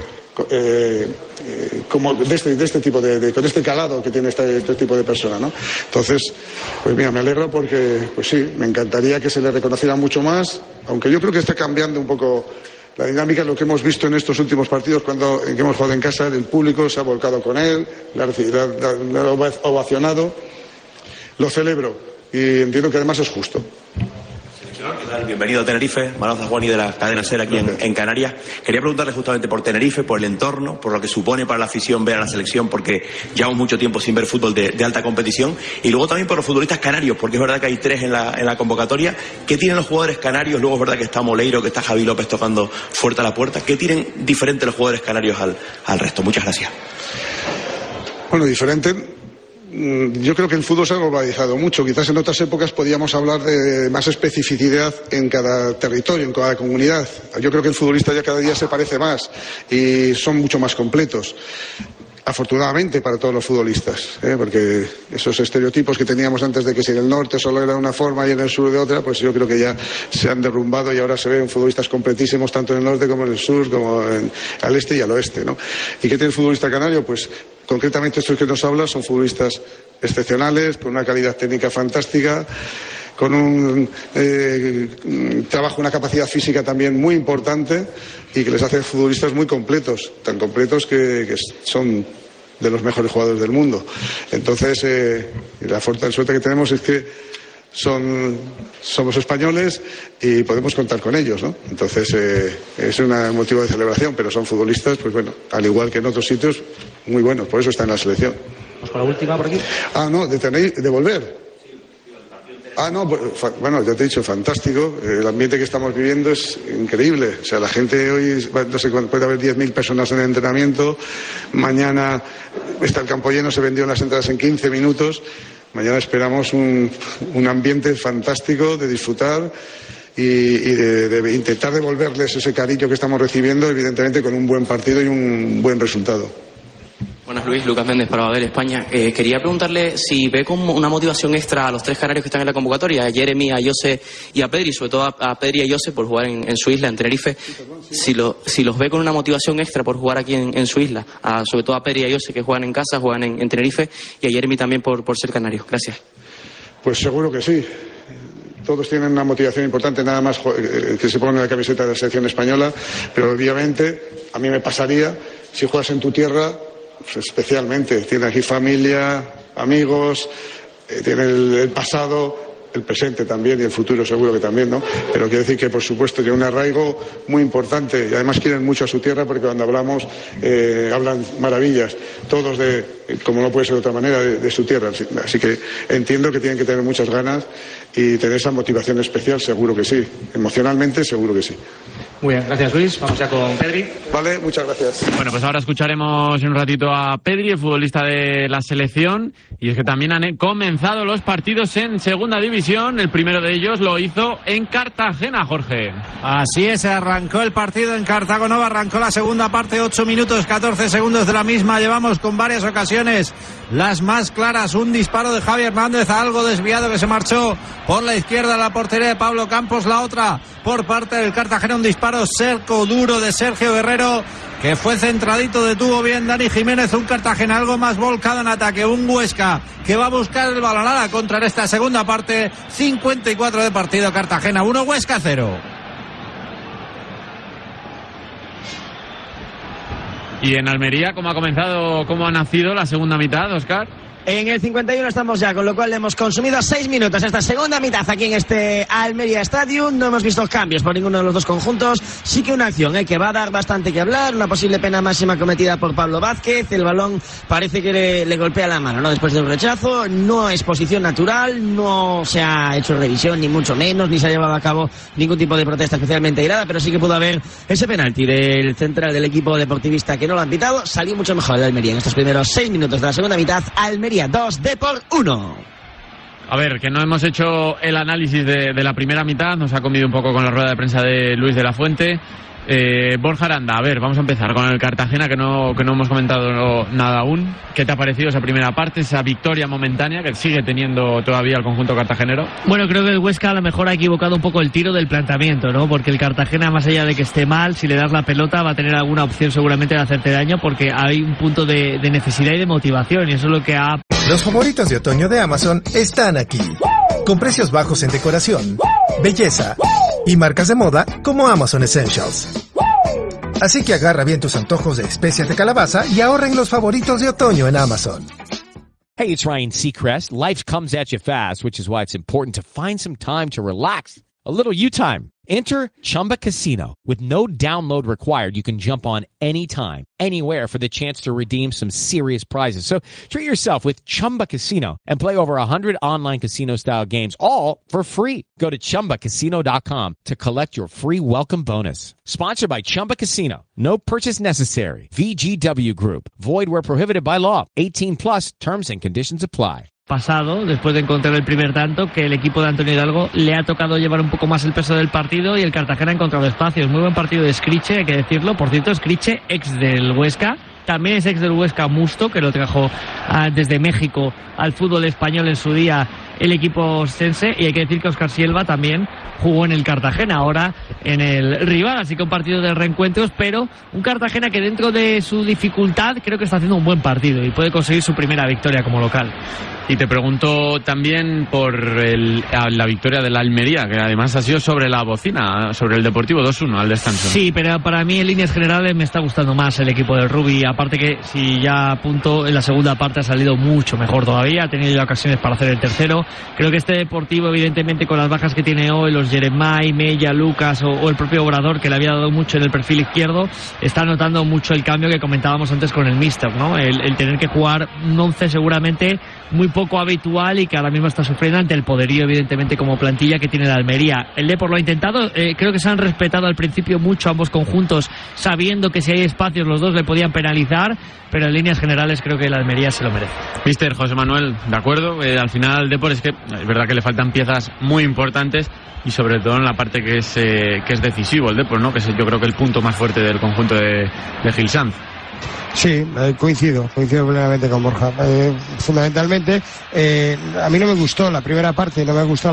como de este tipo con este calado que tiene este tipo de persona, ¿no? Entonces, pues mira, me alegro porque, pues sí, me encantaría que se le reconociera mucho más, aunque yo creo que está cambiando un poco la dinámica, lo que hemos visto en estos últimos partidos en que hemos jugado en casa, el público se ha volcado con él, lo ha ovacionado, lo celebro y entiendo que además es justo. ¿Qué tal? Bienvenido a Tenerife, Manolo Zajuani de la cadena SER aquí en Canarias. Quería preguntarle justamente por Tenerife, por el entorno, por lo que supone para la afición ver a la selección, porque llevamos mucho tiempo sin ver fútbol de alta competición, y luego también por los futbolistas canarios, porque es verdad que hay 3 en la convocatoria. ¿Qué tienen los jugadores canarios? Luego es verdad que está Moleiro, que está Javi López tocando fuerte a la puerta. ¿Qué tienen diferente los jugadores canarios al resto? Muchas gracias. Bueno, diferente. Yo creo que el fútbol se ha globalizado mucho. Quizás en otras épocas podíamos hablar de más especificidad en cada territorio, en cada comunidad. Yo creo que el futbolista ya cada día se parece más y son mucho más completos. Afortunadamente para todos los futbolistas, porque esos estereotipos que teníamos antes de que si en el norte solo era de una forma y en el sur de otra, pues yo creo que ya se han derrumbado y ahora se ven futbolistas completísimos tanto en el norte como en el sur, como al este y al oeste, ¿no? ¿Y qué tiene el futbolista canario? Pues concretamente estos que nos hablan son futbolistas excepcionales, con una calidad técnica fantástica, con un trabajo, una capacidad física también muy importante y que les hace futbolistas muy completos, tan completos que son de los mejores jugadores del mundo. Entonces, la suerte que tenemos es que somos españoles y podemos contar con ellos, ¿no? Entonces, es un motivo de celebración, pero son futbolistas, pues bueno, al igual que en otros sitios, muy buenos, por eso está en la selección. Vamos con la última por aquí. No, de volver. No, bueno, ya te he dicho, fantástico. El ambiente que estamos viviendo es increíble. O sea, la gente hoy, no sé, puede haber 10.000 personas en el entrenamiento. Mañana está el campo lleno, se vendieron las entradas en 15 minutos. Mañana esperamos un ambiente fantástico de disfrutar y de intentar devolverles ese cariño que estamos recibiendo, evidentemente con un buen partido y un buen resultado. Buenas buenas, Luis. Lucas Méndez para Babel, España. Quería preguntarle si ve como una motivación extra a los 3 canarios que están en la convocatoria, a Jeremy, a Jose y a Pedri, sobre todo a Pedri y a Jose por jugar en su isla, en Tenerife. Si los ve con una motivación extra por jugar aquí en su isla, sobre todo a Pedri y a Jose que juegan en casa, juegan en Tenerife, y a Jeremy también por ser canario. Gracias. Pues seguro que sí. Todos tienen una motivación importante, nada más que se pone la camiseta de la selección española, pero obviamente a mí me pasaría, si juegas en tu tierra, pues especialmente, tienes aquí familia, amigos, tiene el pasado, el presente también y el futuro seguro que también, ¿no? Pero quiero decir que, por supuesto, tiene un arraigo muy importante y además quieren mucho a su tierra porque cuando hablamos hablan maravillas, todos como no puede ser de otra manera, de su tierra. Así que entiendo que tienen que tener muchas ganas y tener esa motivación especial, seguro que sí. Emocionalmente, seguro que sí. Muy bien, gracias Luis. Vamos ya con Pedri. Vale, muchas gracias. Bueno, pues ahora escucharemos en un ratito a Pedri, el futbolista de la selección. Y es que también han comenzado los partidos en segunda división. El primero de ellos lo hizo en Cartagena, Jorge. Así es, arrancó el partido en Cartago Nova, arrancó la segunda parte, 8 minutos 14 segundos de la misma. Llevamos con varias ocasiones, las más claras, un disparo de Javi Hernández, algo desviado que se marchó por la izquierda a la portería de Pablo Campos, la otra por parte del Cartagena, un disparo cerco duro de Sergio Guerrero que fue centradito, detuvo bien Dani Jiménez. Un Cartagena algo más volcado en ataque, un Huesca que va a buscar el balón a la contra en esta segunda parte. 54 de partido, Cartagena 1, Huesca 0. Y en Almería, ¿cómo ha comenzado, cómo ha nacido la segunda mitad, Óscar? En el 51 estamos ya, con lo cual hemos consumido 6 minutos esta segunda mitad aquí en este Almería Stadium. No hemos visto cambios por ninguno de los dos conjuntos. Sí que una acción que va a dar bastante que hablar, una posible pena máxima cometida por Pablo Vázquez. El balón parece que le golpea la mano, ¿no? Después de un rechazo, no es posición natural, no se ha hecho revisión ni mucho menos, ni se ha llevado a cabo ningún tipo de protesta especialmente airada, pero sí que pudo haber ese penalti del central del equipo deportivista que no lo han pitado. Salió mucho mejor el Almería en estos primeros 6 minutos de la segunda mitad. Almería 2, Depor 1. A ver, que no hemos hecho el análisis de la primera mitad, nos ha comido un poco con la rueda de prensa de Luis de la Fuente. Borja Aranda, a ver, vamos a empezar con el Cartagena, que no hemos comentado nada aún. ¿Qué te ha parecido esa primera parte, esa victoria momentánea que sigue teniendo todavía el conjunto cartagenero? Bueno, creo que el Huesca a lo mejor ha equivocado un poco el tiro del planteamiento, ¿no? Porque el Cartagena, más allá de que esté mal, si le das la pelota va a tener alguna opción seguramente de hacerte daño, porque hay un punto de necesidad y de motivación, y eso es lo que ha... Los favoritos de otoño de Amazon están aquí, con precios bajos en decoración, belleza y marcas de moda como Amazon Essentials. Así que agarra bien tus antojos de especias de calabaza y ahorra en los favoritos de otoño en Amazon. Hey, it's Ryan Seacrest. Life comes at you fast, which is why it's important to find some time to relax. A little you time. Enter Chumba Casino. With no download required, you can jump on anytime, anywhere for the chance to redeem some serious prizes. So treat yourself with Chumba Casino and play over 100 online casino-style games, all for free. Go to ChumbaCasino.com to collect your free welcome bonus. Sponsored by Chumba Casino. No purchase necessary. VGW Group. Void where prohibited by law. 18 plus. Terms and conditions apply. Pasado, después de encontrar el primer tanto, que el equipo de Antonio Hidalgo le ha tocado llevar un poco más el peso del partido y el Cartagena ha encontrado espacios. Muy buen partido de Scriche, hay que decirlo. Por cierto, Scriche, ex del Huesca. También es ex del Huesca Musto, que lo trajo desde México al fútbol español en su día el equipo sense. Y hay que decir que Óscar Silva también jugó en el Cartagena, ahora en el rival. Así que un partido de reencuentros, pero un Cartagena que dentro de su dificultad creo que está haciendo un buen partido y puede conseguir su primera victoria como local. Y te pregunto también por la victoria de la Almería, que además ha sido sobre la bocina, sobre el Deportivo 2-1 al descanso. Sí, pero para mí en líneas generales me está gustando más el equipo del Rubi. Aparte que si ya apunto, en la segunda parte ha salido mucho mejor todavía, ha tenido ya ocasiones para hacer el tercero. Creo que este Deportivo, evidentemente con las bajas que tiene hoy, los Jeremai, Mella, Lucas o el propio Obrador, que le había dado mucho en el perfil izquierdo, está notando mucho el cambio que comentábamos antes con el míster, ¿no? El tener que jugar un 11 seguramente muy poco habitual y que ahora mismo está sufriendo ante el poderío, evidentemente, como plantilla que tiene la Almería. El Depor lo ha intentado, creo que se han respetado al principio mucho ambos conjuntos, sabiendo que si hay espacios los dos le podían penalizar, pero en líneas generales creo que la Almería se lo merece. Mister José Manuel, de acuerdo, al final el Depor es que es verdad que le faltan piezas muy importantes y sobre todo en la parte que es decisivo el Depor, ¿no? Que es yo creo que el punto más fuerte del conjunto de Gil Sanz. Sí, coincido plenamente con Borja. Fundamentalmente, a mí no me gustó la primera parte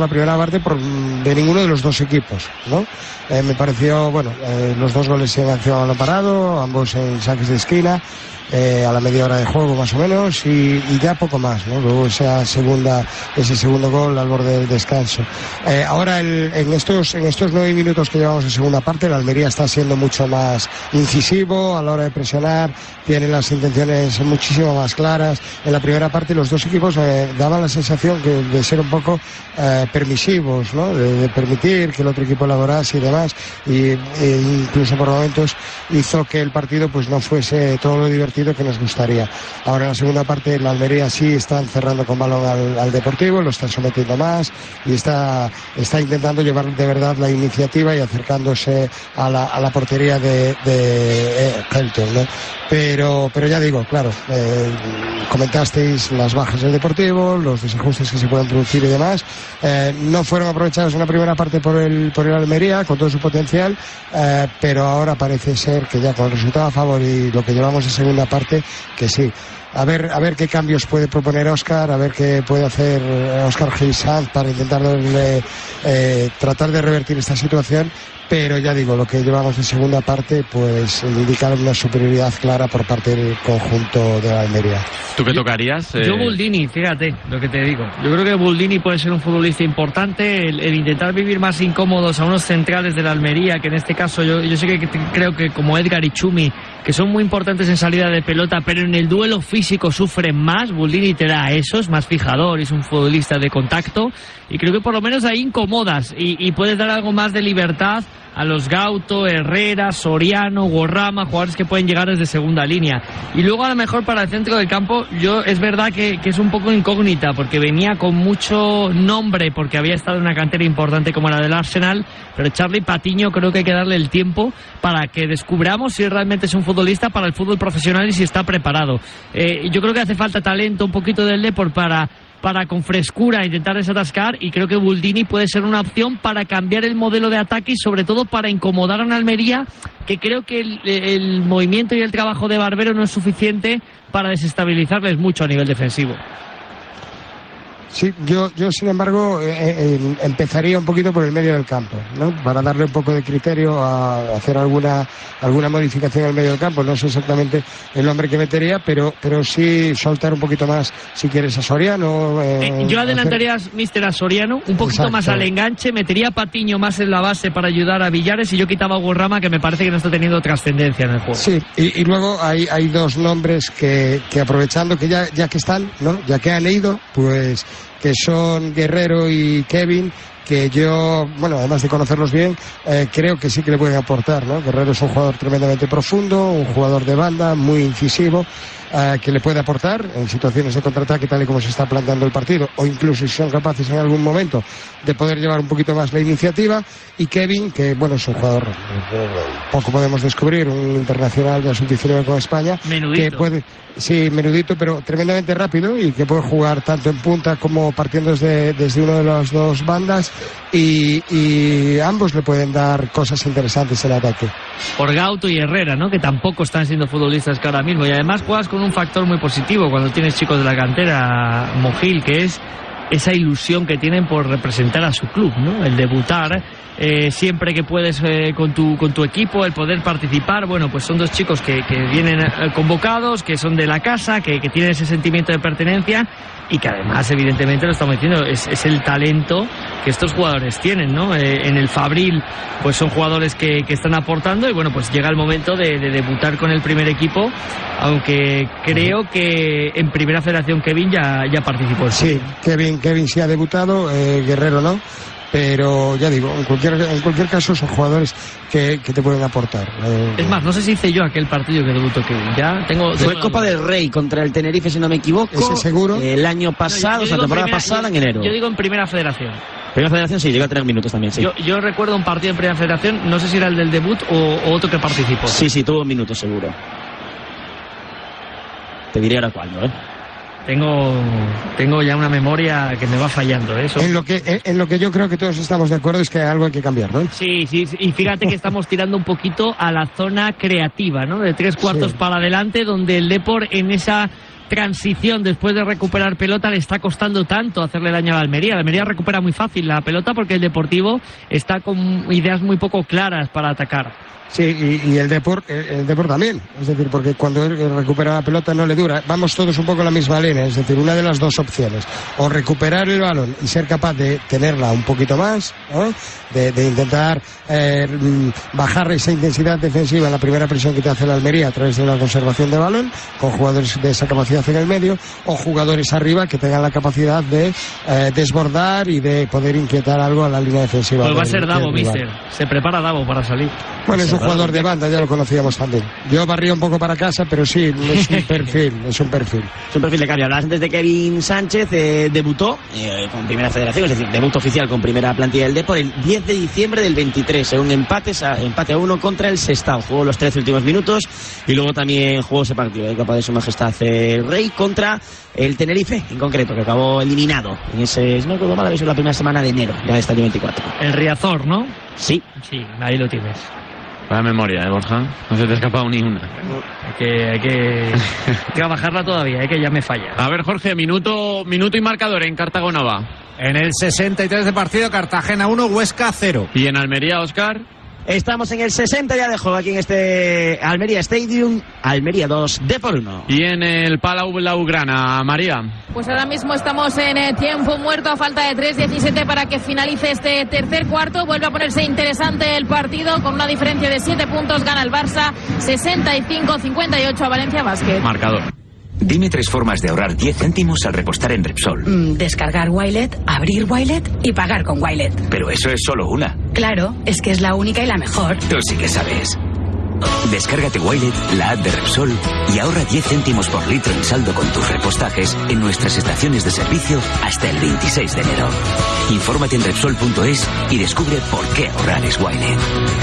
de ninguno de los dos equipos, ¿no? Me pareció, los dos goles en acción a balón parado, ambos en saques de esquina, a la media hora de juego más o menos, y ya poco más, ¿no? Luego ese segundo gol al borde del descanso. Ahora en estos 9 minutos que llevamos en segunda parte, la Almería está siendo mucho más incisivo a la hora de presionar, tiene las intenciones muchísimo más claras. En la primera parte los dos equipos daban la sensación de ser un poco permisivos, ¿no? De permitir que el otro equipo elaborase y demás, e incluso por momentos hizo que el partido pues no fuese todo lo divertido que nos gustaría. Ahora en la segunda parte la Almería sí está encerrando con balón al Deportivo, lo está sometiendo más y está intentando llevar de verdad la iniciativa y acercándose a la portería de Helton, ¿no? Pero ya digo, claro, comentasteis las bajas del Deportivo, los desajustes que se pueden producir y demás, no fueron aprovechados en la primera parte por el Almería con todo su potencial, pero ahora parece ser que ya con el resultado a favor y lo que llevamos de segunda parte, que sí. A ver qué cambios puede proponer Óscar, a ver qué puede hacer Óscar Gil Sanz para intentar tratar de revertir esta situación, pero ya digo, lo que llevamos de segunda parte pues indica una superioridad clara por parte del conjunto de la Almería. ¿Tú qué tocarías? Yo Buldini, fíjate lo que te digo. Yo creo que Buldini puede ser un futbolista importante, el intentar vivir más incómodos a unos centrales de la Almería, que en este caso yo sé que creo que como Edgar y Chumi, que son muy importantes en salida de pelota, pero en el duelo físico sufren más. Buldini te da eso, es más fijador, es un futbolista de contacto, y creo que por lo menos ahí incomodas y puedes dar algo más de libertad a los Gauto, Herrera, Soriano, Gorrama, jugadores que pueden llegar desde segunda línea. Y luego a lo mejor para el centro del campo, es verdad que es un poco incógnita, porque venía con mucho nombre, porque había estado en una cantera importante como la del Arsenal, pero Charlie Patiño creo que hay que darle el tiempo para que descubramos si realmente es un futbolista para el fútbol profesional y si está preparado. Yo creo que hace falta talento, un poquito del Depor para con frescura intentar desatascar, y creo que Buldini puede ser una opción para cambiar el modelo de ataque y sobre todo para incomodar a una Almería que creo que el movimiento y el trabajo de Barbero no es suficiente para desestabilizarles mucho a nivel defensivo. Sí, yo sin embargo empezaría un poquito por el medio del campo, ¿no? Para darle un poco de criterio a hacer alguna modificación al medio del campo. No sé exactamente el nombre que metería, pero sí soltar un poquito más, si quieres, a Soriano. Yo adelantaría a Soriano un poquito Exacto. Más al enganche, metería a Patiño más en la base para ayudar a Villares, y yo quitaba a Gorrama, que me parece que no está teniendo trascendencia en el juego. Sí, y luego hay dos nombres que aprovechando que ya que están, ¿no? Ya que han ido, pues que son Guerrero y Kevin, que yo, además de conocerlos bien, creo que sí que le pueden aportar, ¿no? Guerrero es un jugador tremendamente profundo, un jugador de banda muy incisivo, que le puede aportar en situaciones de contraataque tal y como se está planteando el partido, o incluso si son capaces en algún momento de poder llevar un poquito más la iniciativa. Y Kevin, que es un jugador, poco podemos descubrir, un internacional de la sub-19 con España, menudito. Que puede, sí, menudito, pero tremendamente rápido, y que puede jugar tanto en punta como partiendo desde una de las dos bandas, y ambos le pueden dar cosas interesantes en ataque. Por Gauto y Herrera, ¿no? Que tampoco están siendo futbolistas que ahora mismo, y además juegas con un factor muy positivo cuando tienes chicos de la cantera, Mogil, que es esa ilusión que tienen por representar a su club, ¿no? El debutar siempre que puedes con tu equipo, el poder participar. Pues son dos chicos que vienen convocados, que son de la casa, que tienen ese sentimiento de pertenencia, y que además, evidentemente, lo estamos diciendo, es el talento que estos jugadores tienen, ¿no? En el Fabril, pues son jugadores que están aportando, y pues llega el momento de debutar con el primer equipo, aunque creo que en Primera Federación Kevin ya participó. Sí, Kevin sí ha debutado, Guerrero no. Pero ya digo, en cualquier caso son jugadores que te pueden aportar. Es más, no sé si hice yo aquel partido que debutó Kevin. Fue Copa del Rey contra el Tenerife, si no me equivoco. ¿Ese seguro? El año pasado, la temporada pasada, en enero. Yo digo en Primera Federación. Primera Federación sí, llegó a tener minutos también, sí. Yo recuerdo un partido en Primera Federación, no sé si era el del debut o otro que participó. Sí, tuvo minutos seguro. Te diré ahora cuándo, Tengo ya una memoria que me va fallando, eso. En lo que yo creo que todos estamos de acuerdo es que algo hay que cambiar, ¿no? Sí, y fíjate que estamos tirando un poquito a la zona creativa, ¿no? De 3/4 para adelante, donde el Depor en esa transición después de recuperar pelota le está costando tanto hacerle daño a la Almería. La Almería recupera muy fácil la pelota porque el Deportivo está con ideas muy poco claras para atacar. Sí, y el Depor también, es decir, porque cuando él recupera la pelota no le dura. Vamos todos un poco en la misma línea, es decir, una de las dos opciones, o recuperar el balón y ser capaz de tenerla un poquito más, ¿no? de intentar bajar esa intensidad defensiva en la primera presión que te hace la Almería a través de la conservación de balón, con jugadores de esa capacidad en el medio, o jugadores arriba que tengan la capacidad de desbordar y de poder inquietar algo a la línea defensiva. Pues va a ser Davo, mister. Se prepara Davo para salir. Bueno, es un jugador de banda, ya lo conocíamos también. Yo barría un poco para casa, pero sí, es un perfil. Es un perfil de cambio. Hablabas antes de Kevin Sánchez, debutó con Primera Federación, es decir, debut oficial con primera plantilla del Depor el 10 de diciembre del 23, en un empate a 1 contra el Sestao. Jugó los 13 últimos minutos y luego también jugó ese partido de Copa de Su Majestad el Rey contra el Tenerife, en concreto, que acabó eliminado en ese, no recuerdo mal, la primera semana de enero, ya de este año 24. El Riazor, ¿no? Sí, ahí lo tienes. Vaya memoria, Borja. No se te ha escapado ni una. Hay que trabajarla todavía, que ya me falla. A ver, Jorge, minuto y marcador en Cartago Nova. En el 63 de partido, Cartagena 1, Huesca 0. ¿Y en Almería, Óscar? Estamos en el 60 ya de juego aquí en este Almería Stadium. Almería 2, Depor 1. ¿Y en el Palau Blaugrana, María? Pues ahora mismo estamos en tiempo muerto a falta de 3:17 para que finalice este tercer cuarto. Vuelve a ponerse interesante el partido con una diferencia de 7 puntos. Gana el Barça 65-58 a Valencia Basket. Marcador. Dime 3 formas de ahorrar 10 céntimos al repostar en Repsol. Descargar Wilet, abrir Wilet y pagar con Wilet. Pero eso es solo una. Claro, es que es la única y la mejor. Tú sí que sabes. Descárgate Wilet, la app de Repsol, y ahorra 10 céntimos por litro en saldo con tus repostajes en nuestras estaciones de servicio hasta el 26 de enero. Infórmate en Repsol.es y descubre por qué ahorrar es Wilet.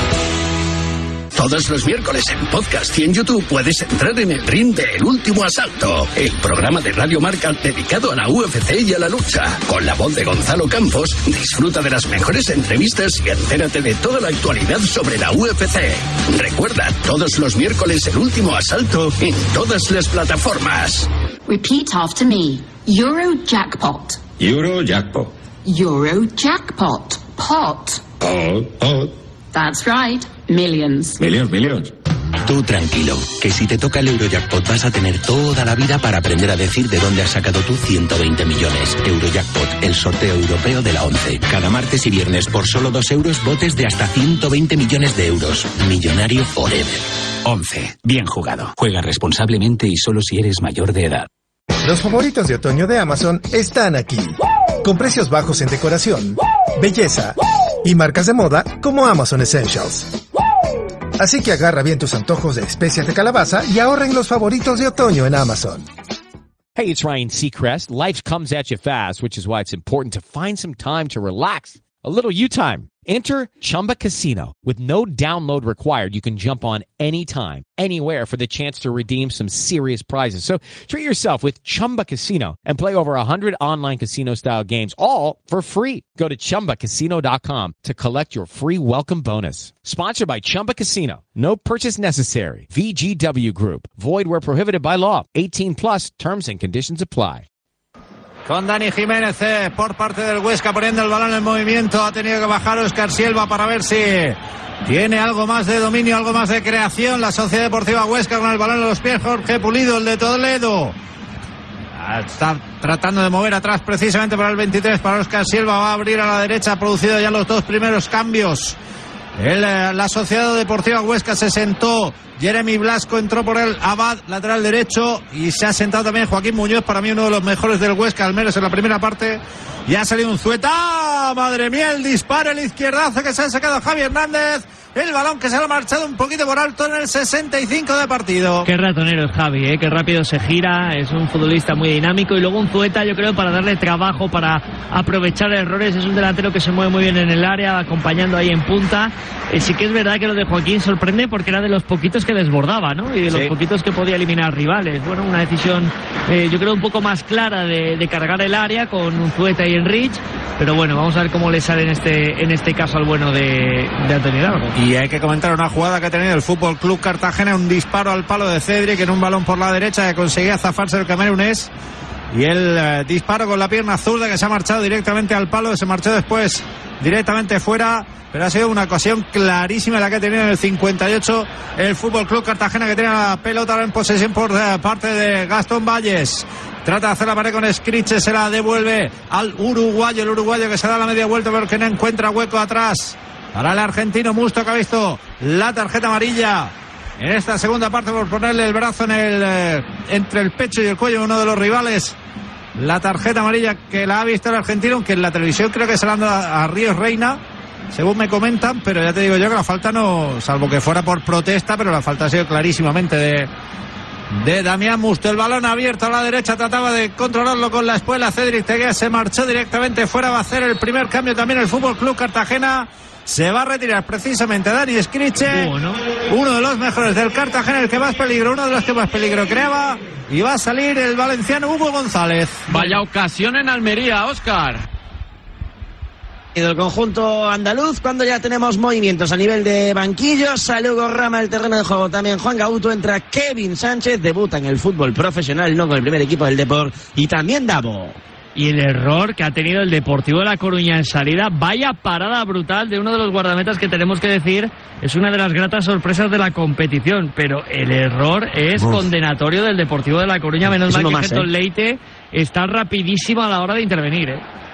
Todos los miércoles en podcast y en YouTube puedes entrar en el ring de El Último Asalto, el programa de Radio Marca dedicado a la UFC y a la lucha. Con la voz de Gonzalo Campos, disfruta de las mejores entrevistas y entérate de toda la actualidad sobre la UFC. Recuerda, todos los miércoles El Último Asalto en todas las plataformas. Repeat after me. Eurojackpot. Eurojackpot. Eurojackpot. Pot. Pot. That's right. Millions. Millions. Tú tranquilo, que si te toca el Eurojackpot vas a tener toda la vida para aprender a decir de dónde has sacado tú 120 millones. Eurojackpot, el sorteo europeo de la 11. Cada martes y viernes por solo 2 euros, botes de hasta 120 millones de euros. Millonario forever. 11. Bien jugado. Juega responsablemente y solo si eres mayor de edad. Los favoritos de otoño de Amazon están aquí. Con precios bajos en decoración, belleza y marcas de moda como Amazon Essentials. Así que agarra bien tus antojos de especias de calabaza y ahorra en los favoritos de otoño en Amazon. Hey, it's Ryan Seacrest. Life comes at you fast, which is why it's important to find some time to relax. A little you time. Enter Chumba Casino. With no download required, you can jump on anytime, anywhere for the chance to redeem some serious prizes. So treat yourself with Chumba Casino and play over 100 online casino-style games, all for free. Go to ChumbaCasino.com to collect your free welcome bonus. Sponsored by Chumba Casino. No purchase necessary. VGW Group. Void where prohibited by law. 18 plus. Terms and conditions apply. Con Dani Jiménez por parte del Huesca poniendo el balón en movimiento. Ha tenido que bajar Óscar Silva para ver si tiene algo más de dominio, algo más de creación. La Sociedad Deportiva Huesca con el balón en los pies. Jorge Pulido, el de Toledo. Está tratando de mover atrás precisamente para el 23, para Óscar Silva. Va a abrir a la derecha. Ha producido ya los 2 primeros cambios. La Sociedad Deportiva Huesca se sentó. Jeremy Blasco entró por el Abad, lateral derecho, y se ha sentado también Joaquín Muñoz, para mí uno de los mejores del Huesca, al menos en la primera parte. Y ha salido un Zueta. ¡Ah! ¡Madre mía! El disparo, el izquierdazo que se ha sacado Javi Hernández. el balón que se le ha marchado un poquito por alto en el 65 de partido. Qué ratonero es Javi, qué rápido se gira, es un futbolista muy dinámico y luego Unzueta, yo creo, para darle trabajo, para aprovechar errores, es un delantero que se mueve muy bien en el área, acompañando ahí en punta. Sí que es verdad que lo de Joaquín sorprende porque era de los poquitos que desbordaba, ¿no? Y de los poquitos que podía eliminar rivales. Bueno, una decisión yo creo un poco más clara de cargar el área con Unzueta y Enrich, pero bueno, vamos a ver cómo le sale en este caso al bueno de Antonio Hidalgo. Y hay que comentar una jugada que ha tenido el Fútbol Club Cartagena, un disparo al palo de Cedric en un balón por la derecha que conseguía zafarse el camerunés, y el disparo con la pierna zurda que se ha marchado directamente al palo, se marchó después directamente fuera, pero ha sido una ocasión clarísima la que ha tenido en el 58 el Fútbol Club Cartagena, que tiene la pelota ahora en posesión por parte de Gastón Valles. Trata de hacer la pared con Scriche, se la devuelve al uruguayo, el uruguayo que se da la media vuelta porque no encuentra hueco atrás para el argentino Musto, que ha visto la tarjeta amarilla en esta segunda parte por ponerle el brazo entre el pecho y el cuello de uno de los rivales. La tarjeta amarilla que la ha visto el argentino, aunque en la televisión creo que se la han dado a Ríos Reina, según me comentan, pero ya te digo yo que la falta no, salvo que fuera por protesta, pero la falta ha sido clarísimamente de Damián Musto. El balón abierto a la derecha, trataba de controlarlo con la espuela. Cedric Teguea se marchó directamente fuera, va a hacer el primer cambio también el Fútbol Club Cartagena. Se va a retirar precisamente Dani Scriche, uno de los mejores del Cartagena, el que más peligro, uno de los que más peligro creaba, y va a salir el valenciano Hugo González. Vaya ocasión en Almería, Óscar. Y del conjunto andaluz, cuando ya tenemos movimientos a nivel de banquillos, sale Hugo Rama del terreno de juego, también Juan Gauto, entra Kevin Sánchez, debuta en el fútbol profesional, no con el primer equipo del Depor, y también Davo. Y el error que ha tenido el Deportivo de La Coruña en salida, vaya parada brutal de uno de los guardametas que tenemos que decir es una de las gratas sorpresas de la competición, pero el error es condenatorio del Deportivo de La Coruña, menos mal que Genton Leite está rapidísimo a la hora de intervenir,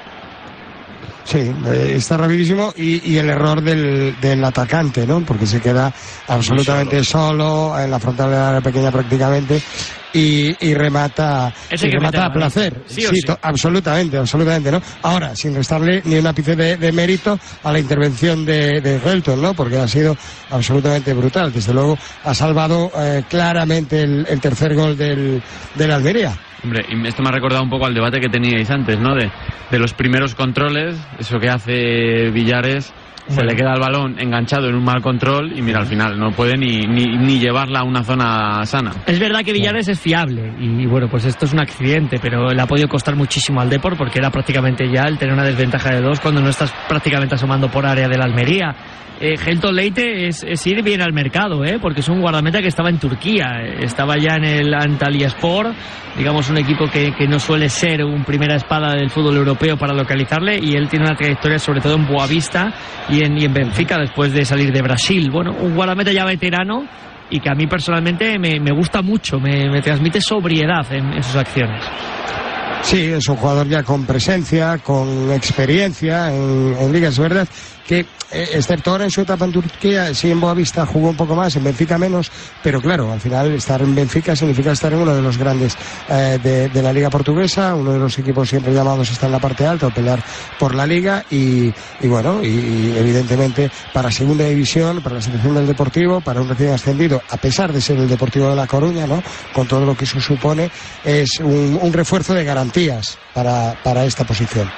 Sí, está rapidísimo y el error del atacante, ¿no? Porque se queda absolutamente solo en la frontal de la área pequeña prácticamente y remata a placer. Sí, absolutamente, ¿no? Ahora, sin restarle ni un ápice de mérito a la intervención de Helton, ¿no? Porque ha sido absolutamente brutal. Desde luego ha salvado claramente el tercer gol del Almería. Hombre, y esto me ha recordado un poco al debate que teníais antes, ¿no? De los primeros controles, eso que hace Villares, se le queda el balón enganchado en un mal control y mira, al final no puede ni llevarla a una zona sana. Es verdad que Villares es fiable y bueno, pues esto es un accidente, pero le ha podido costar muchísimo al Depor porque era prácticamente ya el tener una desventaja de 2 cuando no estás prácticamente asomando por área de la Almería. Genton Leite es ir bien al mercado, porque es un guardameta que estaba en Turquía, estaba ya en el Antalyaspor, digamos un equipo que no suele ser un primera espada del fútbol europeo para localizarle, y él tiene una trayectoria sobre todo en Boavista y en Benfica después de salir de Brasil. Bueno, un guardameta ya veterano y que a mí personalmente me gusta mucho, me transmite sobriedad en sus acciones. Sí, es un jugador ya con presencia, con experiencia en ligas, ¿verdad? Que excepto ahora en su etapa en Turquía, sí, en Boavista jugó un poco más, en Benfica menos, pero claro, al final estar en Benfica significa estar en uno de los grandes de la liga portuguesa, uno de los equipos siempre llamados está en la parte alta o pelear por la liga y bueno, y evidentemente para segunda división, para la selección del Deportivo, para un recién ascendido, a pesar de ser el Deportivo de La Coruña, ¿no? Con todo lo que eso supone, es un refuerzo de garantías para esta posición.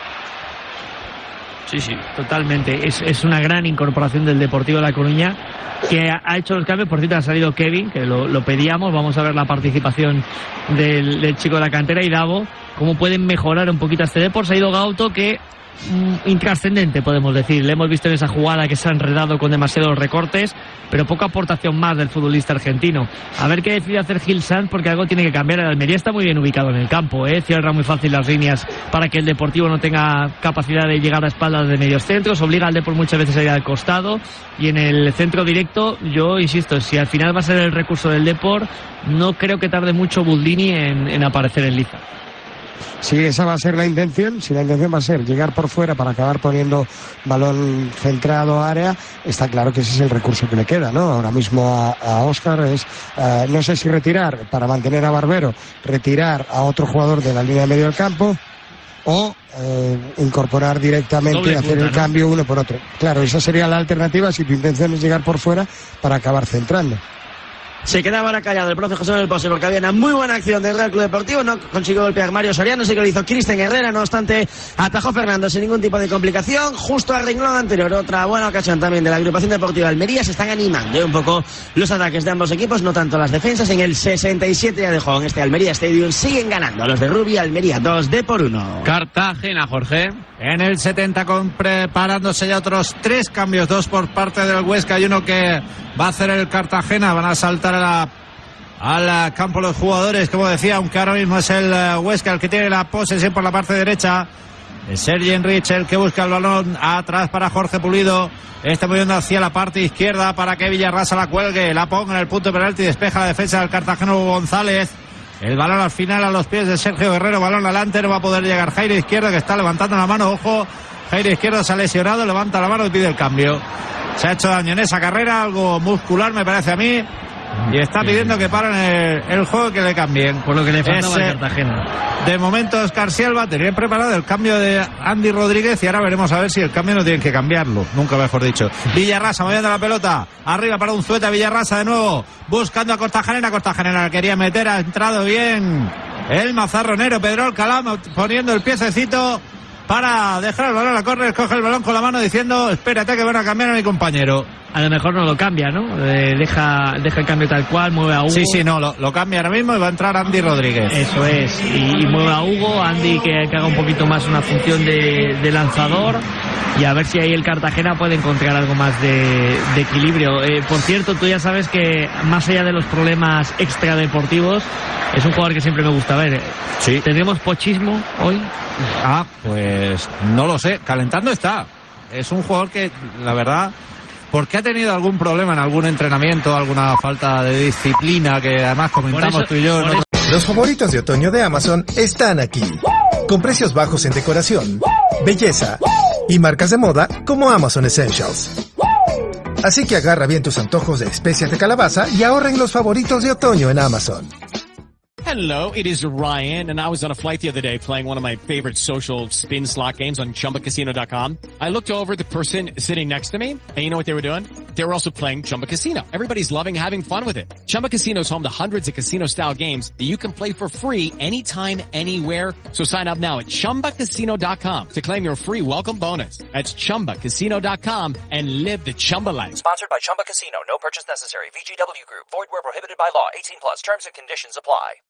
Sí, totalmente. Es una gran incorporación del Deportivo de La Coruña, que ha hecho los cambios. Por cierto, ha salido Kevin, que lo pedíamos. Vamos a ver la participación del chico de la cantera y Davo, cómo pueden mejorar un poquito este Depor. Se ha ido Gauto, que intrascendente, podemos decir. Le hemos visto en esa jugada que se ha enredado con demasiados recortes, pero poca aportación más del futbolista argentino. A ver qué decide hacer Gil Sanz, porque algo tiene que cambiar. El Almería está muy bien ubicado en el campo, cierra muy fácil las líneas para que el Deportivo no tenga capacidad de llegar a espaldas de medios centros, obliga al Depor muchas veces a ir al costado, y en el centro directo, yo insisto, si al final va a ser el recurso del Depor, no creo que tarde mucho Buldini en aparecer en liza. Si esa va a ser la intención, si la intención va a ser llegar por fuera para acabar poniendo balón centrado a área, está claro que ese es el recurso que le queda, ¿no? Ahora mismo a Óscar es, no sé si retirar para mantener a Barbero, retirar a otro jugador de la línea de medio del campo, o incorporar directamente y hacer el cambio uno por otro. Claro, esa sería la alternativa si tu intención es llegar por fuera para acabar centrando. Se quedaba ahora callado el profe José Manuel Pose porque había una muy buena acción del Real Club Deportivo. No consiguió golpear Mario Soriano, sí que lo hizo Cristian Herrera. No obstante, atajó Fernando sin ningún tipo de complicación. Justo al renglón anterior, otra buena ocasión también de la agrupación deportiva Almería. Se están animando un poco los ataques de ambos equipos, no tanto las defensas. En el 67 ya de juego en este Almería Stadium siguen ganando los de Rubí. Almería 2-1. Cartagena, Jorge. En el 70 preparándose ya otros 3 cambios, 2 por parte del Huesca y uno que va a hacer el Cartagena. Van a saltar al campo los jugadores, como decía, aunque ahora mismo es el Huesca el que tiene la posesión por la parte derecha. Es Sergi Enrich el que busca el balón atrás para Jorge Pulido. Está moviendo hacia la parte izquierda para que Villarrasa la cuelgue, la ponga en el punto de penalti y despeja la defensa del Cartagena González. El balón al final a los pies de Sergio Guerrero, balón adelante, no va a poder llegar Jairo Izquierdo, que está levantando la mano, ojo, Jairo Izquierdo se ha lesionado, levanta la mano y pide el cambio. Se ha hecho daño en esa carrera, algo muscular me parece a mí, y está pidiendo que paren el juego y que le cambien. Por lo que le faltaba al Cartagena. De momento Oscar Silva tenía preparado el cambio de Andy Rodríguez y ahora veremos a ver si el cambio no tienen que cambiarlo, nunca mejor dicho. Villarrasa moviendo la pelota, arriba para Unzueta, Villarrasa de nuevo, buscando a Cortajarena, Cortajarena quería meter, ha entrado bien el mazarronero Pedro Alcalá, poniendo el piececito para dejar el balón a córner, coge el balón con la mano diciendo espérate que van a cambiar a mi compañero. A lo mejor no lo cambia, ¿no? Deja el cambio tal cual, mueve a Hugo. Sí, no, lo cambia ahora mismo y va a entrar Andy Rodríguez. Eso es, y mueve a Hugo, Andy que haga un poquito más una función de lanzador y a ver si ahí el Cartagena puede encontrar algo más de equilibrio. Por cierto, tú ya sabes que más allá de los problemas extradeportivos, es un jugador que siempre me gusta ver. Sí. ¿Tendremos pochismo hoy? Pues no lo sé, calentando está. Es un jugador que, la verdad, porque ha tenido algún problema en algún entrenamiento, alguna falta de disciplina que además comentamos tú y yo. Los favoritos de otoño de Amazon están aquí, con precios bajos en decoración, belleza y marcas de moda como Amazon Essentials. Así que agarra bien tus antojos de especias de calabaza y ahorra en los favoritos de otoño en Amazon. Hello, it is Ryan, and I was on a flight the other day playing one of my favorite social spin slot games on ChumbaCasino.com. I looked over at the person sitting next to me, and you know what they were doing? They were also playing Chumba Casino. Everybody's loving having fun with it. Chumba Casino is home to hundreds of casino-style games that you can play for free anytime, anywhere. So sign up now at ChumbaCasino.com to claim your free welcome bonus. That's ChumbaCasino.com and live the Chumba life. Sponsored by Chumba Casino. No purchase necessary. VGW Group. Void where prohibited by law. 18+. Terms and conditions apply.